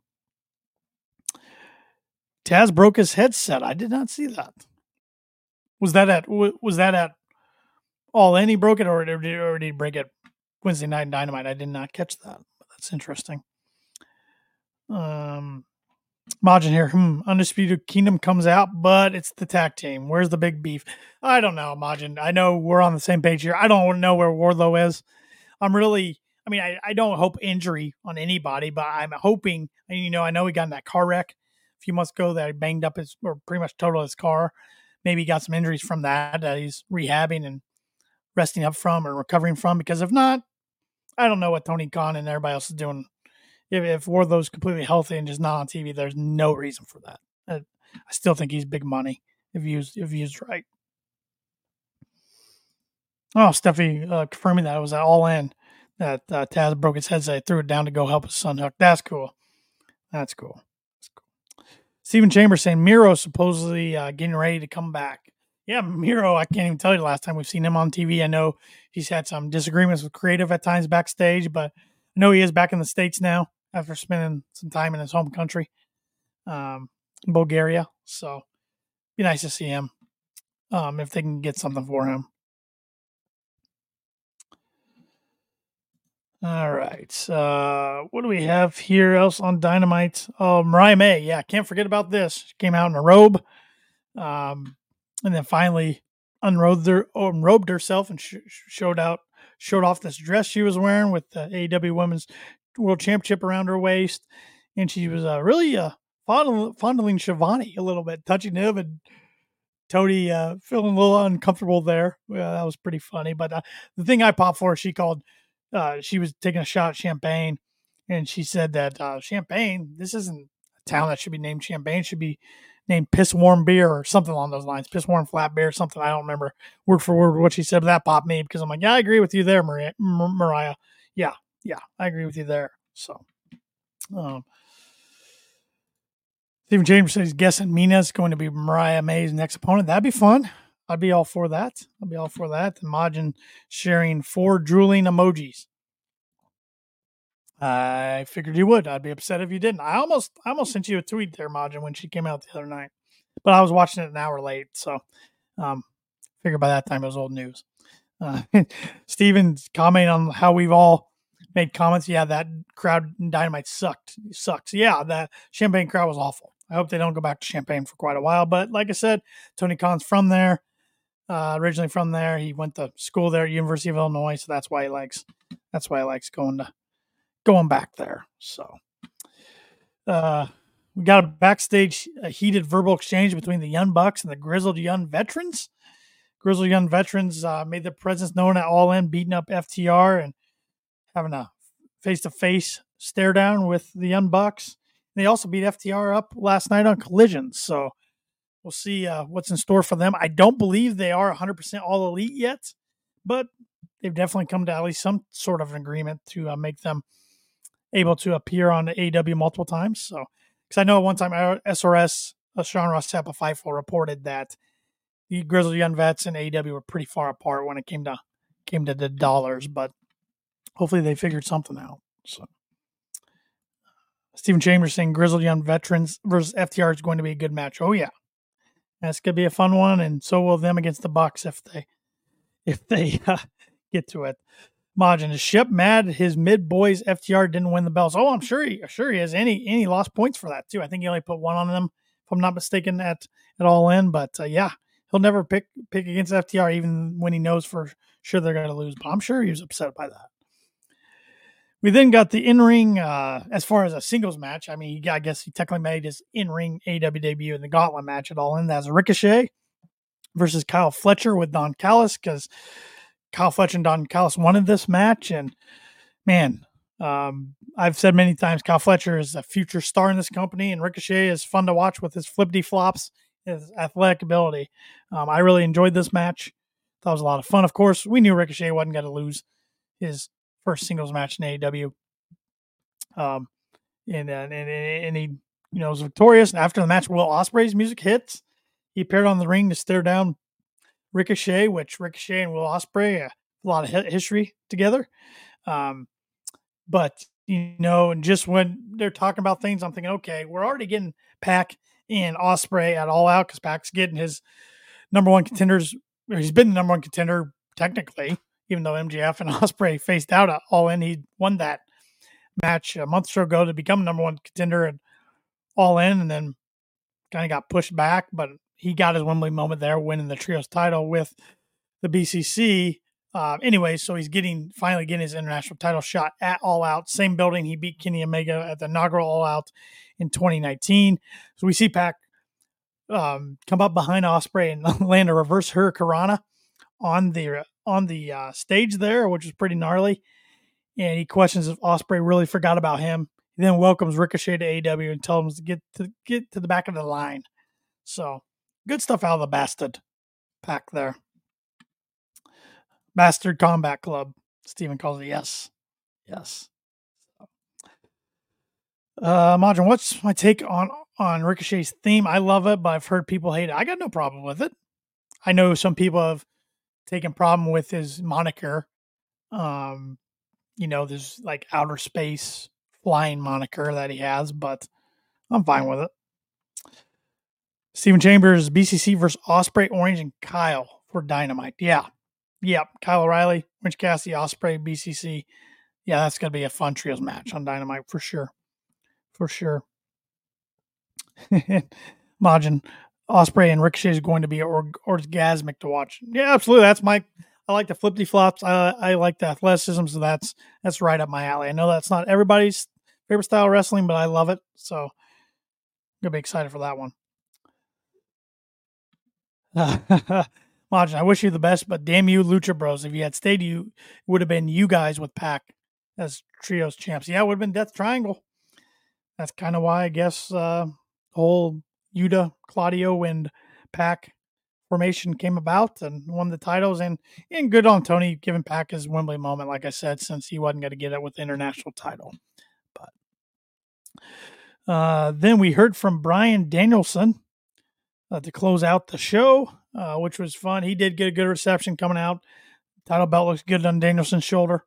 Taz broke his headset. I did not see that. Was that at was that at All In he broke it, or did, or did he break it Wednesday Night Dynamite? I did not catch that. That's interesting. Um, Majin here. Hmm, Undisputed Kingdom comes out, but it's the tag team. Where's the big beef? I don't know, Majin. I know we're on the same page here. I don't know where Wardlow is. I'm really, I mean, I, I don't hope injury on anybody, but I'm hoping, and you know, I know he got in that car wreck a few months ago that he banged up his, or pretty much totaled his car. Maybe he got some injuries from that that he's rehabbing and resting up from or recovering from, because if not, I don't know what Tony Khan and everybody else is doing. If, if Wardlow's completely healthy and just not on T V, there's no reason for that. I, I still think he's big money if used if used right. Oh, Steffi uh, confirming that it was All In that uh, Taz broke his headset, threw it down to go help his son Hook. That's cool. That's cool. That's cool. Stephen Chambers saying Miro supposedly uh, getting ready to come back. Yeah, Miro, I can't even tell you the last time we've seen him on T V. I know he's had some disagreements with creative at times backstage, but I know he is back in the States now after spending some time in his home country, um, Bulgaria. So be nice to see him um, if they can get something for him. All right. Uh, what do we have here else on Dynamite? Oh, Mariah May. Yeah, can't forget about this. She came out in a robe. Um, and then finally unrobed, her, unrobed herself and sh- showed out, showed off this dress she was wearing with the A E W Women's World Championship around her waist. And she was uh, really uh, fondling, fondling Shivani a little bit, touching him, and Tony uh, feeling a little uncomfortable there. Yeah, that was pretty funny. But uh, the thing I popped for, she called, uh, she was taking a shot at Champagne, and she said that uh, Champagne, this isn't a town that should be named Champagne, it should be named Piss Warm Beer or something along those lines. Piss Warm Flat Beer, something. I don't remember word for word what she said, but that popped me because I'm like, yeah, I agree with you there, Mariah. Mariah. Yeah, yeah, I agree with you there. So, um, Stephen Chambers says he's guessing Mina's going to be Mariah May's next opponent. That'd be fun. I'd be all for that. I'd be all for that. And Majin sharing four drooling emojis. I figured you would. I'd be upset if you didn't. I almost, I almost sent you a tweet there, Majin, when she came out the other night, but I was watching it an hour late, so um, figured by that time it was old news. Uh, Steven's commenting on how we've all made comments. Yeah, that crowd in Dynamite sucked. It sucks. Yeah, that Champagne crowd was awful. I hope they don't go back to Champagne for quite a while. But like I said, Tony Khan's from there, uh, originally from there. He went to school there at University of Illinois, so that's why he likes. That's why he likes going to going back there. So, uh, we got a backstage a heated verbal exchange between the Young Bucks and the Grizzled Young Veterans. Grizzled Young Veterans uh, made their presence known at All In, beating up F T R and having a face-to-face stare down with the Young Bucks. They also beat F T R up last night on Collision, so we'll see uh, what's in store for them. I don't believe they are one hundred percent all elite yet, but they've definitely come to at least some sort of an agreement to uh, make them able to appear on A E W multiple times. So, because I know at one time S R S, uh, Sean Ross Tappa Fifel reported that the Grizzled Young Vets and A E W were pretty far apart when it came to came to the dollars, but hopefully they figured something out. So, Stephen Chambers saying Grizzled Young Veterans versus F T R is going to be a good match. Oh yeah, that's gonna be a fun one, and so will them against the Bucks if they if they uh, get to it. Majin, is Shep mad his mid boys F T R didn't win the belts? Oh, I'm sure he sure he has. Any any lost points for that too. I think he only put one on them, if I'm not mistaken, at at All In. But uh, yeah, he'll never pick pick against F T R even when he knows for sure they're going to lose. But I'm sure he was upset by that. We then got the in-ring, uh, as far as a singles match. I mean, he got, I guess he technically made his in-ring A E W debut in the Gauntlet match at All In. That's Ricochet versus Kyle Fletcher with Don Callis, because Kyle Fletcher and Don Callis wanted this match. And man, um, I've said many times, Kyle Fletcher is a future star in this company, and Ricochet is fun to watch with his flippity flops, his athletic ability. Um, I really enjoyed this match. Thought it was a lot of fun. Of course, we knew Ricochet wasn't going to lose his first singles match in A E W. Um, and, and, and, and he, you know, was victorious. And after the match, Will Ospreay's music hits. he appeared on the ring to stare down Ricochet, which Ricochet and Will Ospreay, a lot of history together. Um, but, you know, and just when they're talking about things, I'm thinking, okay, we're already getting Pac and Ospreay at All Out because Pac's getting his number one contenders. He's been the number one contender technically, even though M J F and Ospreay faced out at All In. He won that match a month or so ago to become number one contender and All In, and then kind of got pushed back, but he got his Wembley moment there, winning the trios title with the B C C. Uh, anyway, so he's getting finally getting his international title shot at All Out. Same building he beat Kenny Omega at the inaugural All Out in twenty nineteen. So we see Pac um, come up behind Ospreay and land a reverse hurricanrana on the on the uh, stage there, which is pretty gnarly. And he questions if Ospreay really forgot about him. He then welcomes Ricochet to A E W and tells him to get to get to the back of the line. So good stuff out of the Bastard Pac there. Bastard Combat Club. Steven calls it. Yes. Yes. Uh, Majin, what's my take on, on Ricochet's theme? I love it, but I've heard people hate it. I got no problem with it. I know some people have taken problem with his moniker. Um, you know, there's like outer space flying moniker that he has, but I'm fine with it. Steven Chambers, B C C versus Ospreay, Orange, and Kyle for Dynamite. Yeah. Yep. Kyle O'Reilly, Orange Cassidy, Ospreay, B C C. Yeah, that's going to be a fun trios match on Dynamite for sure. For sure. Majin, Ospreay and Ricochet is going to be or- orgasmic to watch. Yeah, absolutely. That's my, I like the flippy flops. I, I like the athleticism. So that's, that's right up my alley. I know that's not everybody's favorite style of wrestling, but I love it. So I'm going to be excited for that one. Majin, I wish you the best, but damn you, Lucha Bros. If you had stayed, you it would have been you guys with Pac as trios champs. Yeah, it would have been Death Triangle. That's kind of why I guess uh, the whole Yuta, Claudio, and Pac formation came about and won the titles. And, and good on Tony giving Pac his Wembley moment, like I said, since he wasn't going to get it with the international title. But uh, then we heard from Bryan Danielson uh, to close out the show. Uh, which was fun. He did get a good reception coming out. Title belt looks good on Danielson's shoulder.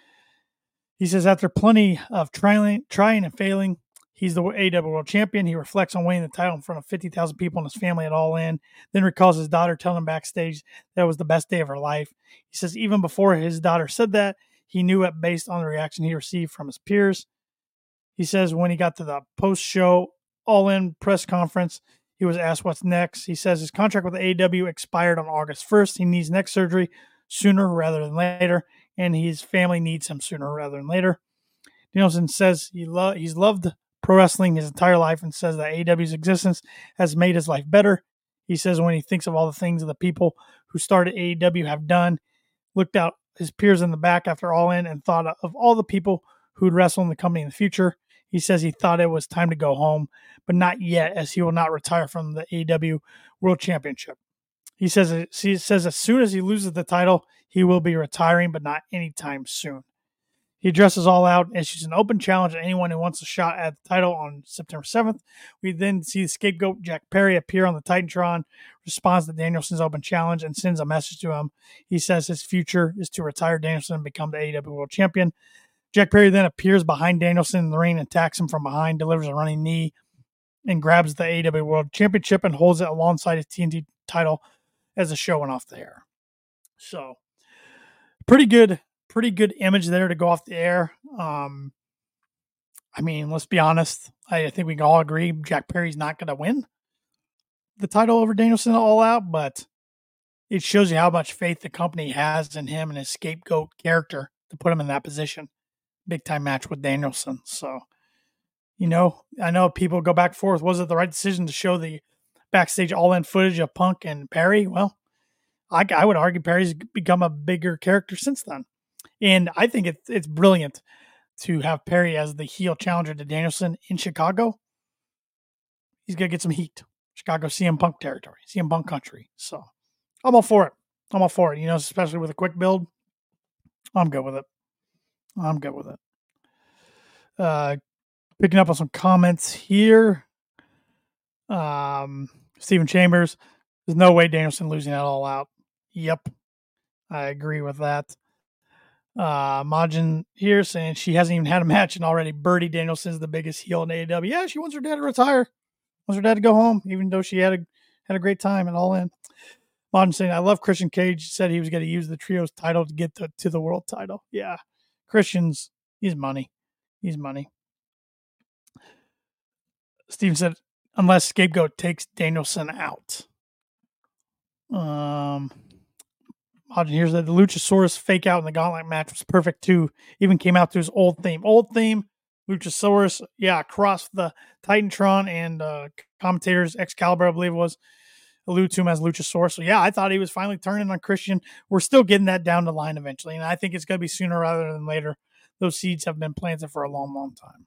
He says after plenty of trying, trying and failing, he's the A E W World Champion. He reflects on winning the title in front of fifty thousand people and his family at All In. Then recalls his daughter telling him backstage that was the best day of her life. He says even before his daughter said that, he knew it based on the reaction he received from his peers. He says when he got to the post-show All In press conference, he was asked what's next. He says his contract with the A E W expired on August first. He needs neck surgery sooner rather than later, and his family needs him sooner rather than later. Danielson says he lo- he's loved pro wrestling his entire life and says that A E W's existence has made his life better. He says when he thinks of all the things that the people who started A E W have done, looked out his peers in the back after All In and thought of all the people who'd wrestle in the company in the future. He says he thought it was time to go home, but not yet, as he will not retire from the A E W World Championship. He says he says as soon as he loses the title, he will be retiring, but not anytime soon. He addresses All Out, issues an open challenge to anyone who wants a shot at the title on September seventh. We then see the scapegoat Jack Perry appear on the Titantron, responds to Danielson's open challenge, and sends a message to him. He says his future is to retire Danielson and become the A E W World Champion. Jack Perry then appears behind Danielson in the ring and attacks him from behind, delivers a running knee, and grabs the A E W World Championship and holds it alongside his T N T title as the show went off the air. So, pretty good, pretty good image there to go off the air. Um, I mean, let's be honest. I, I think we can all agree Jack Perry's not going to win the title over Danielson All Out, but it shows you how much faith the company has in him and his scapegoat character to put him in that position. Big time match with Danielson. So, you know, I know people go back and forth. Was it the right decision to show the backstage all-in footage of Punk and Perry? Well, I, I would argue Perry's become a bigger character since then. And I think it, it's brilliant to have Perry as the heel challenger to Danielson in Chicago. He's going to get some heat. Chicago C M Punk territory, C M Punk country. So I'm all for it. I'm all for it. You know, especially with a quick build. I'm good with it. I'm good with it. Uh, picking up on some comments here. Um, Steven Chambers, There's no way Danielson losing that all out. Yep. I agree with that. Uh, Majin here saying she hasn't even had a match and already Birdie Danielson is the biggest heel in A E W. Yeah, she wants her dad to retire. Wants her dad to go home, even though she had a had a great time and all in. Majin saying, I love Christian Cage. Said he was going to use the trios title to get to, to the world title. Yeah. Christian's, he's money. He's money. Steven said, unless Scapegoat takes Danielson out. Um, here's that the Luchasaurus fake out in the Gauntlet match was perfect too. Even came out to his old theme. Old theme, Luchasaurus, yeah, across the Titantron and uh, commentators, Excalibur, I believe it was, allude to him as Luchasaurus. So yeah, I thought he was finally turning on Christian. We're still getting that down the line eventually, and I think it's going to be sooner rather than later. Those seeds have been planted for a long, long time.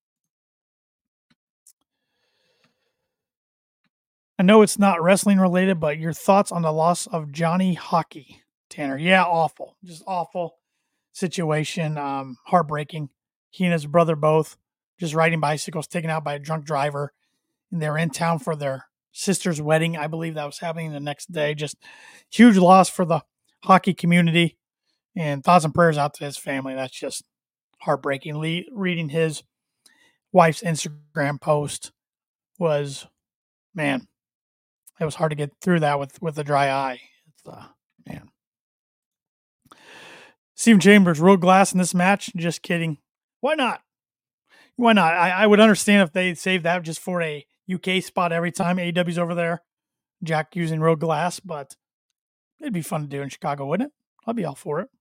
I know it's not wrestling related, but your thoughts on the loss of Johnny Hockey, Tanner? Yeah, awful. Just awful situation. Um, heartbreaking. He and his brother both just riding bicycles, taken out by a drunk driver. And they were in town for their sister's wedding. I believe that was happening the next day. Just huge loss for the hockey community. And thoughts and prayers out to his family. That's just heartbreaking. Le- reading his wife's Instagram post was, man, it was hard to get through that with, with a dry eye. It's, uh, man. Steven Chambers, Road Glass in this match. Just kidding. Why not? Why not? I, I would understand if they saved that just for a U K spot every time A E W's over there. Jack using Road Glass, but it'd be fun to do in Chicago, wouldn't it? I'll be all for it.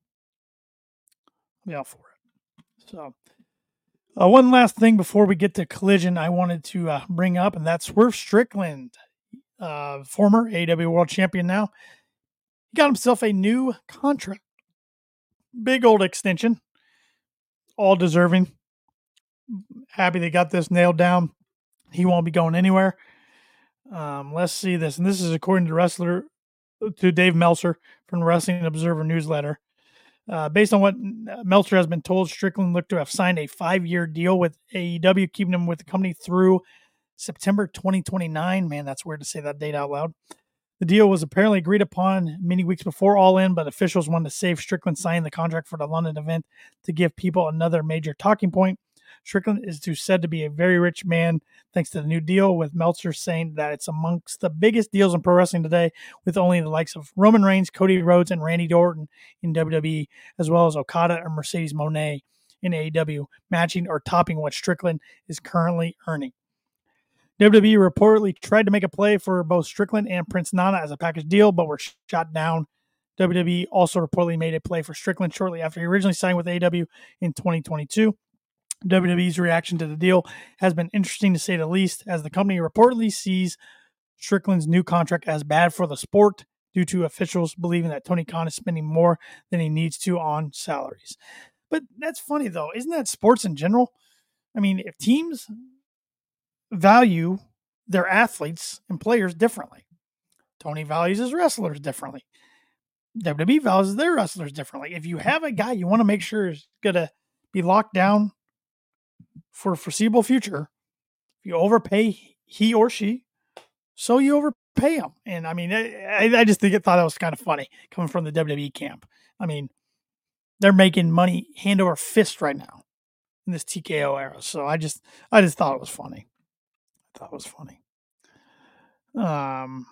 I'll be all for it. So, uh, one last thing before we get to Collision, I wanted to uh, bring up, and that's Swerve Strickland. Uh, former A E W World Champion now. He got himself a new contract. Big old extension. All deserving. Happy they got this nailed down. He won't be going anywhere. Um, let's see this. And this is according to wrestler to Dave Meltzer from the Wrestling Observer newsletter. Uh, based on what Meltzer has been told, Strickland looked to have signed a five-year deal with A E W, keeping him with the company through September twenty twenty-nine. Man, that's weird to say that date out loud. The deal was apparently agreed upon many weeks before All In, but officials wanted to save Strickland signing the contract for the London event to give people another major talking point. Strickland is to said to be a very rich man thanks to the new deal, with Meltzer saying that it's amongst the biggest deals in pro wrestling today, with only the likes of Roman Reigns, Cody Rhodes, and Randy Orton in W W E, as well as Okada and Mercedes Moné in A E W, matching or topping what Strickland is currently earning. W W E reportedly tried to make a play for both Strickland and Prince Nana as a package deal, but were shot down. W W E also reportedly made a play for Strickland shortly after he originally signed with A E W in twenty twenty-two. W W E's reaction to the deal has been interesting to say the least, as the company reportedly sees Strickland's new contract as bad for the sport due to officials believing that Tony Khan is spending more than he needs to on salaries. But that's funny, though. Isn't that sports in general? I mean, if teams value their athletes and players differently, Tony values his wrestlers differently. W W E values their wrestlers differently. If you have a guy you want to make sure is going to be locked down for a foreseeable future, if you overpay he or she, so you overpay him. And I mean, I, I just think it thought that was kind of funny coming from the W W E camp. I mean, they're making money hand over fist right now in this T K O era. So I just, I just thought it was funny. I thought it was funny. Um,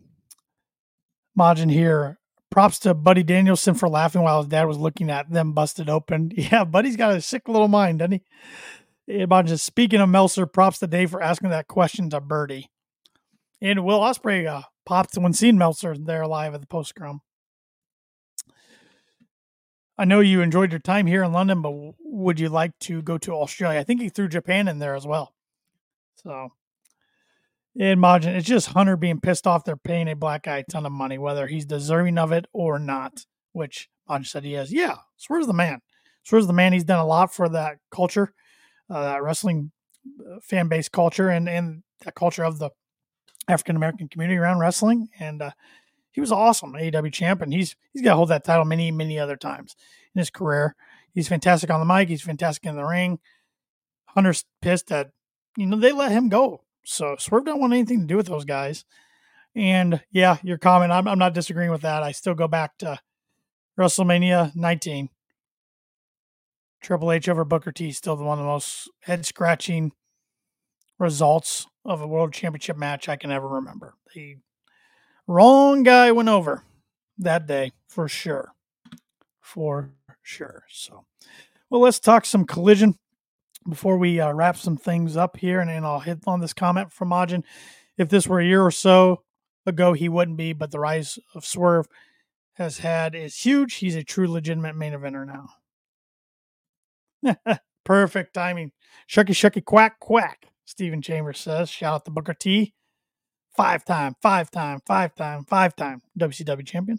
Majin here. Props to Buddy Danielson for laughing while his dad was looking at them busted open. Yeah, Buddy's got a sick little mind, doesn't he? Majin, speaking of Meltzer, props to Dave for asking that question to Birdie. And Will Ospreay uh, popped when seeing Meltzer there live at the post scrum. I know you enjoyed your time here in London, but would you like to go to Australia? I think he threw Japan in there as well. So, and Majin, it's just Hunter being pissed off they're paying a black guy a ton of money, whether he's deserving of it or not, which Majin said he is. Yeah, Swerve's the man. Swerve's the man. He's done a lot for that culture, uh, that wrestling fan base culture, and, and that culture of the African-American community around wrestling. And uh, he was awesome, A E W champ, and he's he's got to hold that title many, many other times in his career. He's fantastic on the mic. He's fantastic in the ring. Hunter's pissed that, you know, they let him go. So Swerve don't want anything to do with those guys. And yeah, your comment, I'm, I'm not disagreeing with that. I still go back to WrestleMania nineteen. Triple H over Booker T, still one of the most head-scratching results of a world championship match I can ever remember. The wrong guy went over that day, for sure. For sure. So, well, let's talk some Collision before we uh, wrap some things up here. And then I'll hit on this comment from Majin. If this were a year or so ago, he wouldn't be, but the rise of Swerve has had is huge. He's a true legitimate main eventer now. Perfect timing. Shucky, shucky, quack, quack. Stephen Chambers says, shout out to Booker T. Five time, five time, five time, five time W C W champion.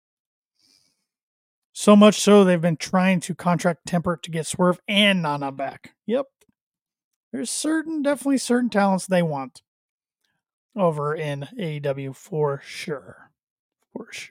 So much so they've been trying to contract Temper to get Swerve and Nana back. Yep. There's certain, definitely certain talents they want over in A E W for sure. For sure.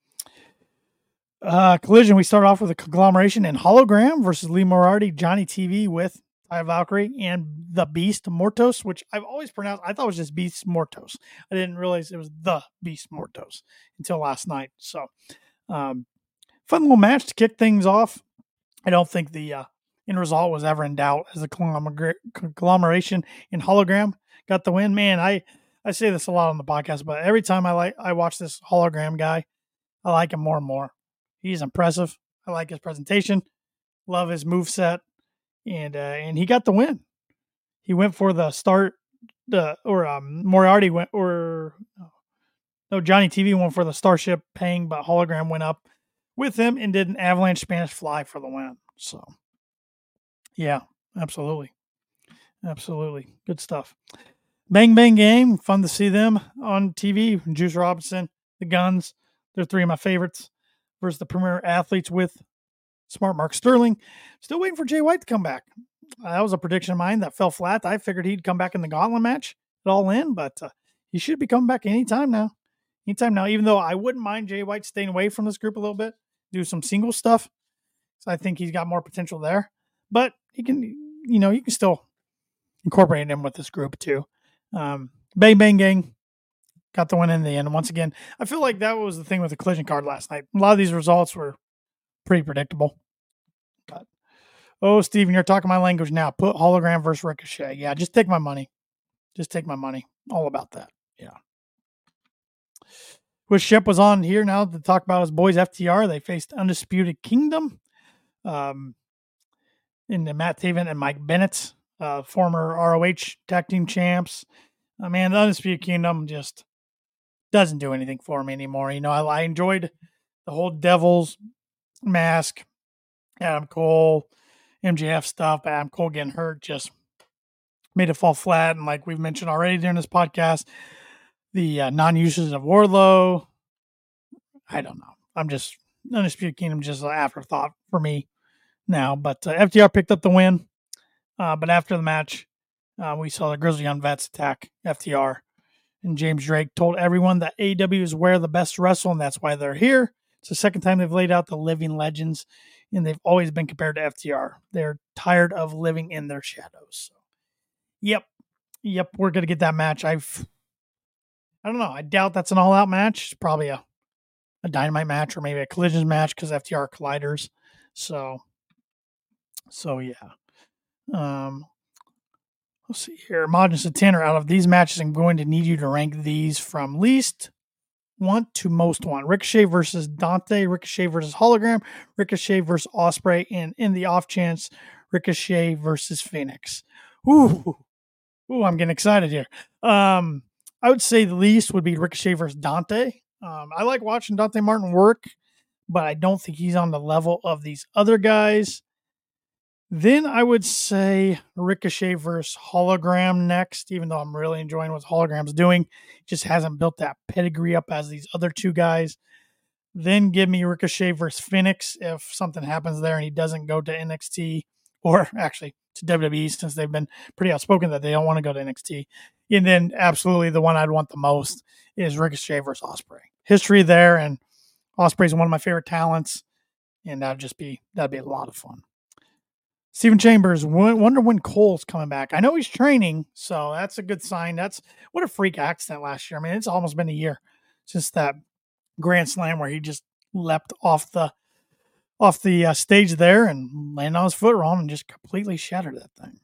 Uh, Collision, we start off with a conglomeration in Hologram versus Lee Moriarty, Johnny T V with Ty Valkyrie and the Beast Mortos, which I've always pronounced, I thought it was just Beast Mortos. I didn't realize it was the Beast Mortos until last night. So, um, fun little match to kick things off. I don't think the uh, end result was ever in doubt as the conglomeration in Hologram got the win. Man, I, I say this a lot on the podcast, but every time I like I watch this Hologram guy, I like him more and more. He's impressive. I like his presentation. Love his moveset. And uh, and he got the win. He went for the start, the or um, Moriarty went, or no, Johnny T V went for the Starship Pang, but Hologram went up with him and did an avalanche Spanish fly for the win. So, yeah, absolutely. Absolutely. Good stuff. Bang Bang Gang. Fun to see them on T V. Juice Robinson, the Guns. They're three of my favorites. Versus the Premier Athletes with Smart Mark Sterling. Still waiting for Jay White to come back. Uh, that was a prediction of mine that fell flat. I figured he'd come back in the Gauntlet match at All In, but uh, he should be coming back anytime now. Anytime now, even though I wouldn't mind Jay White staying away from this group a little bit, do some single stuff. So I think he's got more potential there. But he can, you know, you can still incorporate him with this group too. Um, Bang Bang Gang got the win in the end. And once again, I feel like that was the thing with the Collision card last night. A lot of these results were pretty predictable. But, oh, Steven, you're talking my language now. Put Hologram versus Ricochet. Yeah, just take my money. Just take my money. All about that. Yeah. Wish Shep was on here now to talk about his boys F T R. They faced Undisputed Kingdom. Um, in the Matt Taven and Mike Bennett, uh, former R O H tag team champs. Uh, man, the Undisputed Kingdom just doesn't do anything for me anymore. You know, I, I enjoyed the whole Devil's Mask, Adam Cole, M J F stuff, but Adam Cole getting hurt just made it fall flat. And like we've mentioned already during this podcast, the uh, non-usage of Wardlow, I don't know. I'm just, Undisputed Kingdom just an afterthought for me now. But uh, F T R picked up the win. Uh, but after the match, uh, we saw the Grizzly Young Vets attack F T R. And James Drake told everyone that A E W is where the best wrestle, and that's why they're here. It's the second time they've laid out the living legends, and they've always been compared to F T R. They're tired of living in their shadows. So, yep. Yep, we're going to get that match. I've, I don't know. I doubt that's an all-out match. It's probably a, a Dynamite match or maybe a Collisions match because F T R colliders. So, so yeah. Um, let's see here. Majin said, Tanner, out of these matches, I'm going to need you to rank these from least want to most want. Ricochet versus Dante, Ricochet versus Hologram, Ricochet versus Ospreay, and in the off chance, Ricochet versus Phoenix. Ooh, ooh, I'm getting excited here. Um, I would say the least would be Ricochet versus Dante. Um, I like watching Dante Martin work, but I don't think he's on the level of these other guys. Then I would say Ricochet versus Hologram next, even though I'm really enjoying what Hologram's doing. He just hasn't built that pedigree up as these other two guys. Then give me Ricochet versus Phoenix if something happens there and he doesn't go to N X T, or actually to W W E, since they've been pretty outspoken that they don't want to go to N X T. And then absolutely the one I'd want the most is Ricochet versus Ospreay. History there, and Ospreay's one of my favorite talents, and that'd just be that'd be a lot of fun. Stephen Chambers, wonder when Cole's coming back. I know he's training, so that's a good sign. That's what a freak accident last year. I mean, it's almost been a year since that Grand Slam where he just leapt off the off the uh, stage there and landed on his foot wrong and just completely shattered that thing.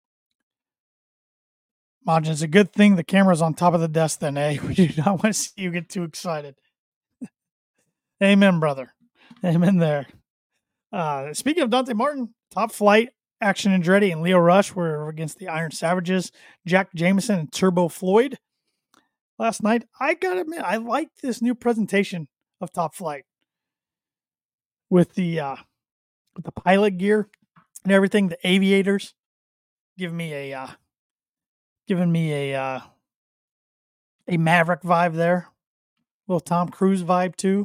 Majin, it's a good thing the camera's on top of the desk then, eh? We do not want to see you get too excited. Amen, brother. Amen there. Uh, speaking of Dante Martin, Top Flight, Action Andretti, and Leo Rush were against the Iron Savages, Jack Jameson and Turbo Floyd. Last night, I gotta admit, I like this new presentation of Top Flight with the uh, with the pilot gear and everything. The aviators give me a uh, giving me a uh, a Maverick vibe there, a little Tom Cruise vibe too.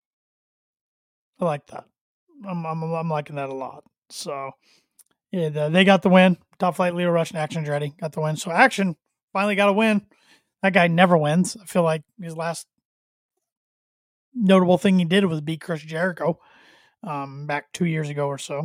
I like that. I'm I'm, I'm liking that a lot. So yeah, the, they got the win. Top Flight, Leo Rush, and Action Andretti got the win. So Action finally got a win. That guy never wins. I feel like his last notable thing he did was beat Chris Jericho um, back two years ago or so.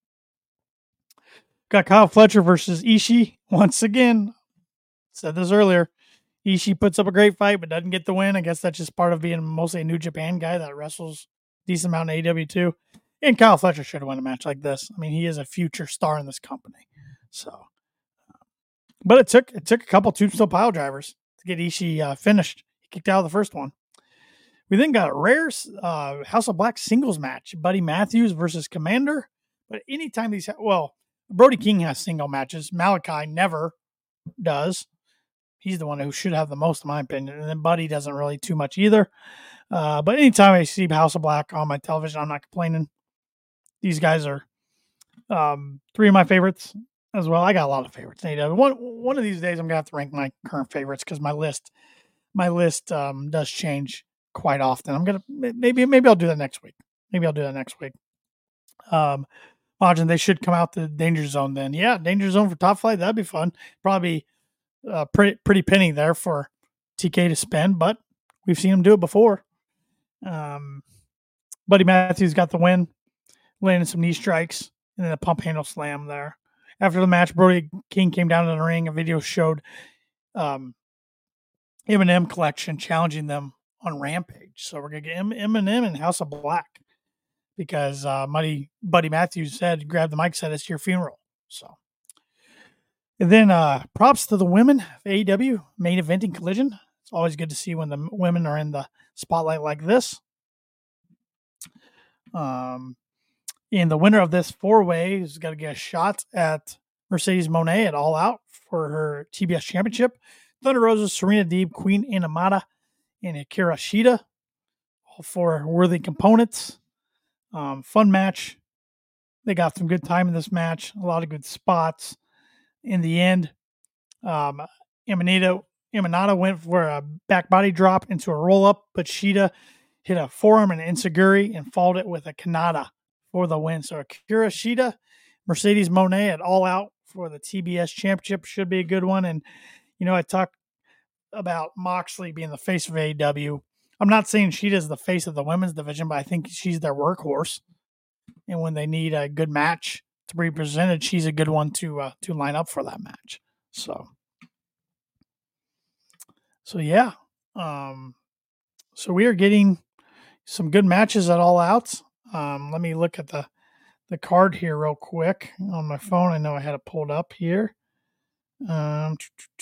Got Kyle Fletcher versus Ishii once again. Said this earlier. Ishii puts up a great fight but doesn't get the win. I guess that's just part of being mostly a New Japan guy that wrestles a decent amount in A E W too. And Kyle Fletcher should have won a match like this. I mean, he is a future star in this company. So, but it took it took a couple tombstone pile drivers to get Ishii uh, finished. He kicked out of the first one. We then got a rare uh, House of Black singles match. Buddy Matthews versus Commander. But anytime these, ha- well, Brody King has single matches. Malachi never does. He's the one who should have the most, in my opinion. And then Buddy doesn't really too much either. Uh, but anytime I see House of Black on my television, I'm not complaining. These guys are um, three of my favorites as well. I got a lot of favorites. One one of these days, I'm gonna have to rank my current favorites because my list my list um, does change quite often. I'm gonna maybe maybe I'll do that next week. Maybe I'll do that next week. Um, Imagine they should come out the Danger Zone then. Yeah, Danger Zone for Top Flight. That'd be fun. Probably a pretty pretty penny there for T K to spend, but we've seen him do it before. Um, Buddy Matthews got the win, landing some knee strikes, and then a pump handle slam there. After the match, Brody King came down to the ring. A video showed um, Eminem Collection challenging them on Rampage. So we're going to get Eminem and House of Black because uh, Buddy, Buddy Matthews said, grabbed the mic, said, it's your funeral. So, and then uh, props to the women of A E W main eventing Collision. It's always good to see when the women are in the spotlight like this. Um, and the winner of this four-way has got to get a shot at Mercedes Moné at All Out for her T B S Championship. Thunder Rosa, Serena Deeb, Queen Inamata, and Akira Shida. All four worthy components. Um, fun match. They got some good time in this match. A lot of good spots. In the end, um, Emanita, Emanata went for a back body drop into a roll-up, but Shida hit a forearm and an enziguri and followed it with a Kanata for the win. So Akira Shida, Mercedes Moné at All Out for the T B S Championship should be a good one. And, you know, I talked about Moxley being the face of A E W. I'm not saying Shida's the face of the women's division, but I think she's their workhorse. And when they need a good match to be presented, she's a good one to uh, to line up for that match. So, so yeah. Um, so we are getting some good matches at All Out. Um, let me look at the the card here real quick on my phone. I know I had it pulled up here. Um,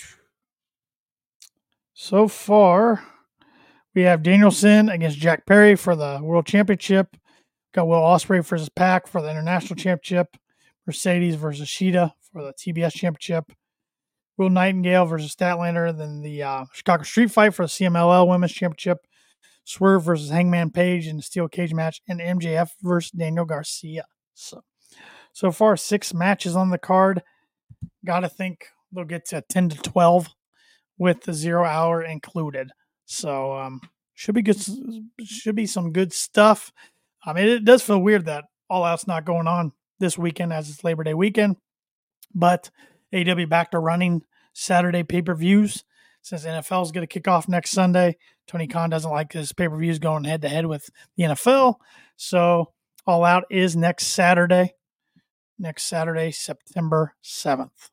so far, we have Danielson against Jack Perry for the World Championship. Got Will Ospreay versus Pac for the International Championship. Mercedes versus Shida for the T B S Championship. Will Nightingale versus Statlander. Then the uh, Chicago Street Fight for the C M L L Women's Championship. Swerve versus Hangman Page in the steel cage match. And M J F versus Daniel Garcia. So, so far, six matches on the card. Got to think they'll get to ten to twelve with the zero hour included. So, um, should be good. Should be some good stuff. I mean, it does feel weird that All Out's not going on this weekend as it's Labor Day weekend, but A E W back to running Saturday pay-per-views since N F L is going to kick off next Sunday. Tony Khan doesn't like his pay-per-views going head-to-head with the N F L, so All Out is next Saturday. next Saturday, September seventh.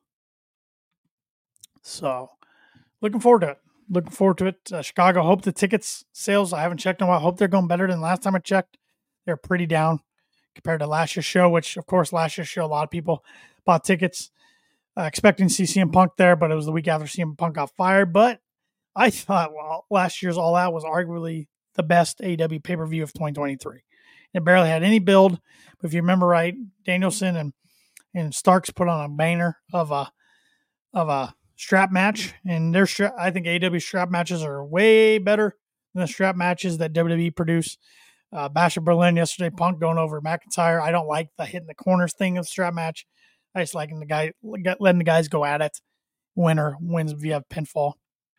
So, looking forward to it. Looking forward to it. Uh, Chicago, hope the tickets sales, I haven't checked in a while. Hope they're going better than last time I checked. They're pretty down compared to last year's show, which, of course, last year's show, a lot of people bought tickets uh, expecting to see C M Punk there, but it was the week after C M Punk got fired. But I thought, well, last year's All Out was arguably the best A E W pay-per-view of twenty twenty-three. It barely had any build, but if you remember right, Danielson and, and Starks put on a banner of a of a strap match, and their strap, I think A E W strap matches are way better than the strap matches that W W E produce. Uh, Bash of Berlin yesterday, Punk going over McIntyre. I don't like the hitting the corners thing of the strap match. I just like the guy letting the guys go at it. Winner wins via pinfall.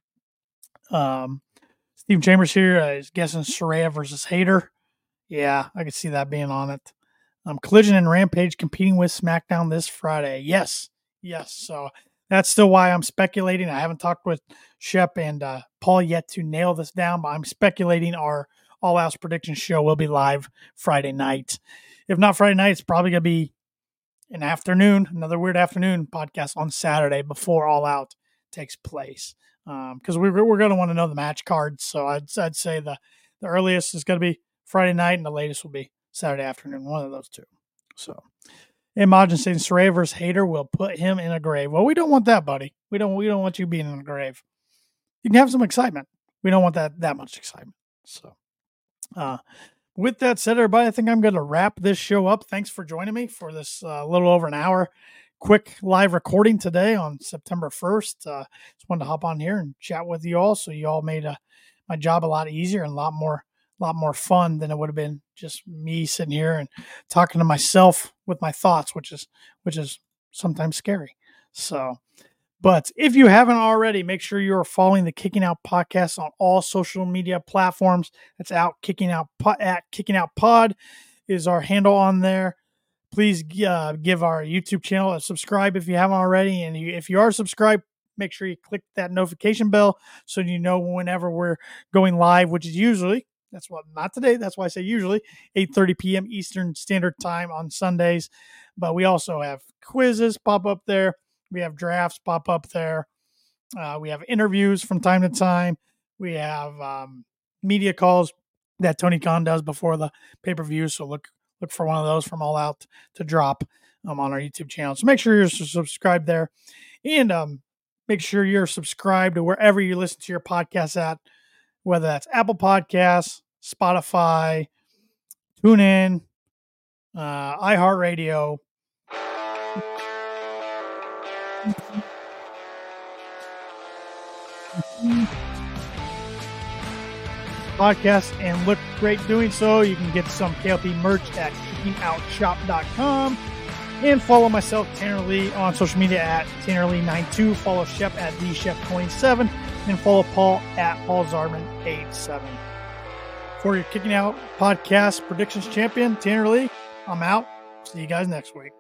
Um, Steve Chambers here uh, is guessing Saraya versus Hayter. Yeah, I could see that being on it. Um, Collision and Rampage competing with SmackDown this Friday. Yes, yes. So that's still why I'm speculating. I haven't talked with Shep and uh, Paul yet to nail this down, but I'm speculating our All Out's prediction show will be live Friday night. If not Friday night, it's probably going to be an afternoon, another weird afternoon podcast on Saturday before All Out takes place. Because um, we're, we're going to want to know the match cards. So I'd, I'd say the, the earliest is going to be Friday night, and the latest will be Saturday afternoon, one of those two. So, Imagine saying Saraya versus Hayter will put him in a grave. Well, we don't want that, buddy. We don't we don't want you being in a grave. You can have some excitement. We don't want that that much excitement. So, uh, with that said, everybody, I think I'm going to wrap this show up. Thanks for joining me for this uh, little over an hour quick live recording today on September first. Uh, just wanted to hop on here and chat with you all, so you all made uh, my job a lot easier and a lot more lot more fun than it would have been just me sitting here and talking to myself with my thoughts, which is, which is sometimes scary. So, but if you haven't already, make sure you're following the Kicking Out Podcast on all social media platforms. It's out Kicking Out at Kicking Out Pod is our handle on there. Please uh, give our YouTube channel a subscribe if you haven't already. And you, if you are subscribed, make sure you click that notification bell so you know whenever we're going live, which is usually, that's what, not today. That's why I say usually eight thirty p.m. Eastern Standard Time on Sundays. But we also have quizzes pop up there. We have drafts pop up there. Uh, we have interviews from time to time. We have um, media calls that Tony Khan does before the pay-per-view. So look look for one of those from All Out to drop um, on our YouTube channel. So make sure you're subscribed there. And um, make sure you're subscribed to wherever you listen to your podcasts at, whether that's Apple Podcasts, Spotify, TuneIn, uh, iHeartRadio. Podcast and look great doing so. You can get some K L P merch at kicking out shop dot com and follow myself, Tanner Lee, on social media at Tanner Lee ninety-two. Follow Shep at D Shep twenty-seven and follow Paul at Paul Zarman eighty-seven. For your Kicking Out Podcast predictions champion, Tanner Lee, I'm out. See you guys next week.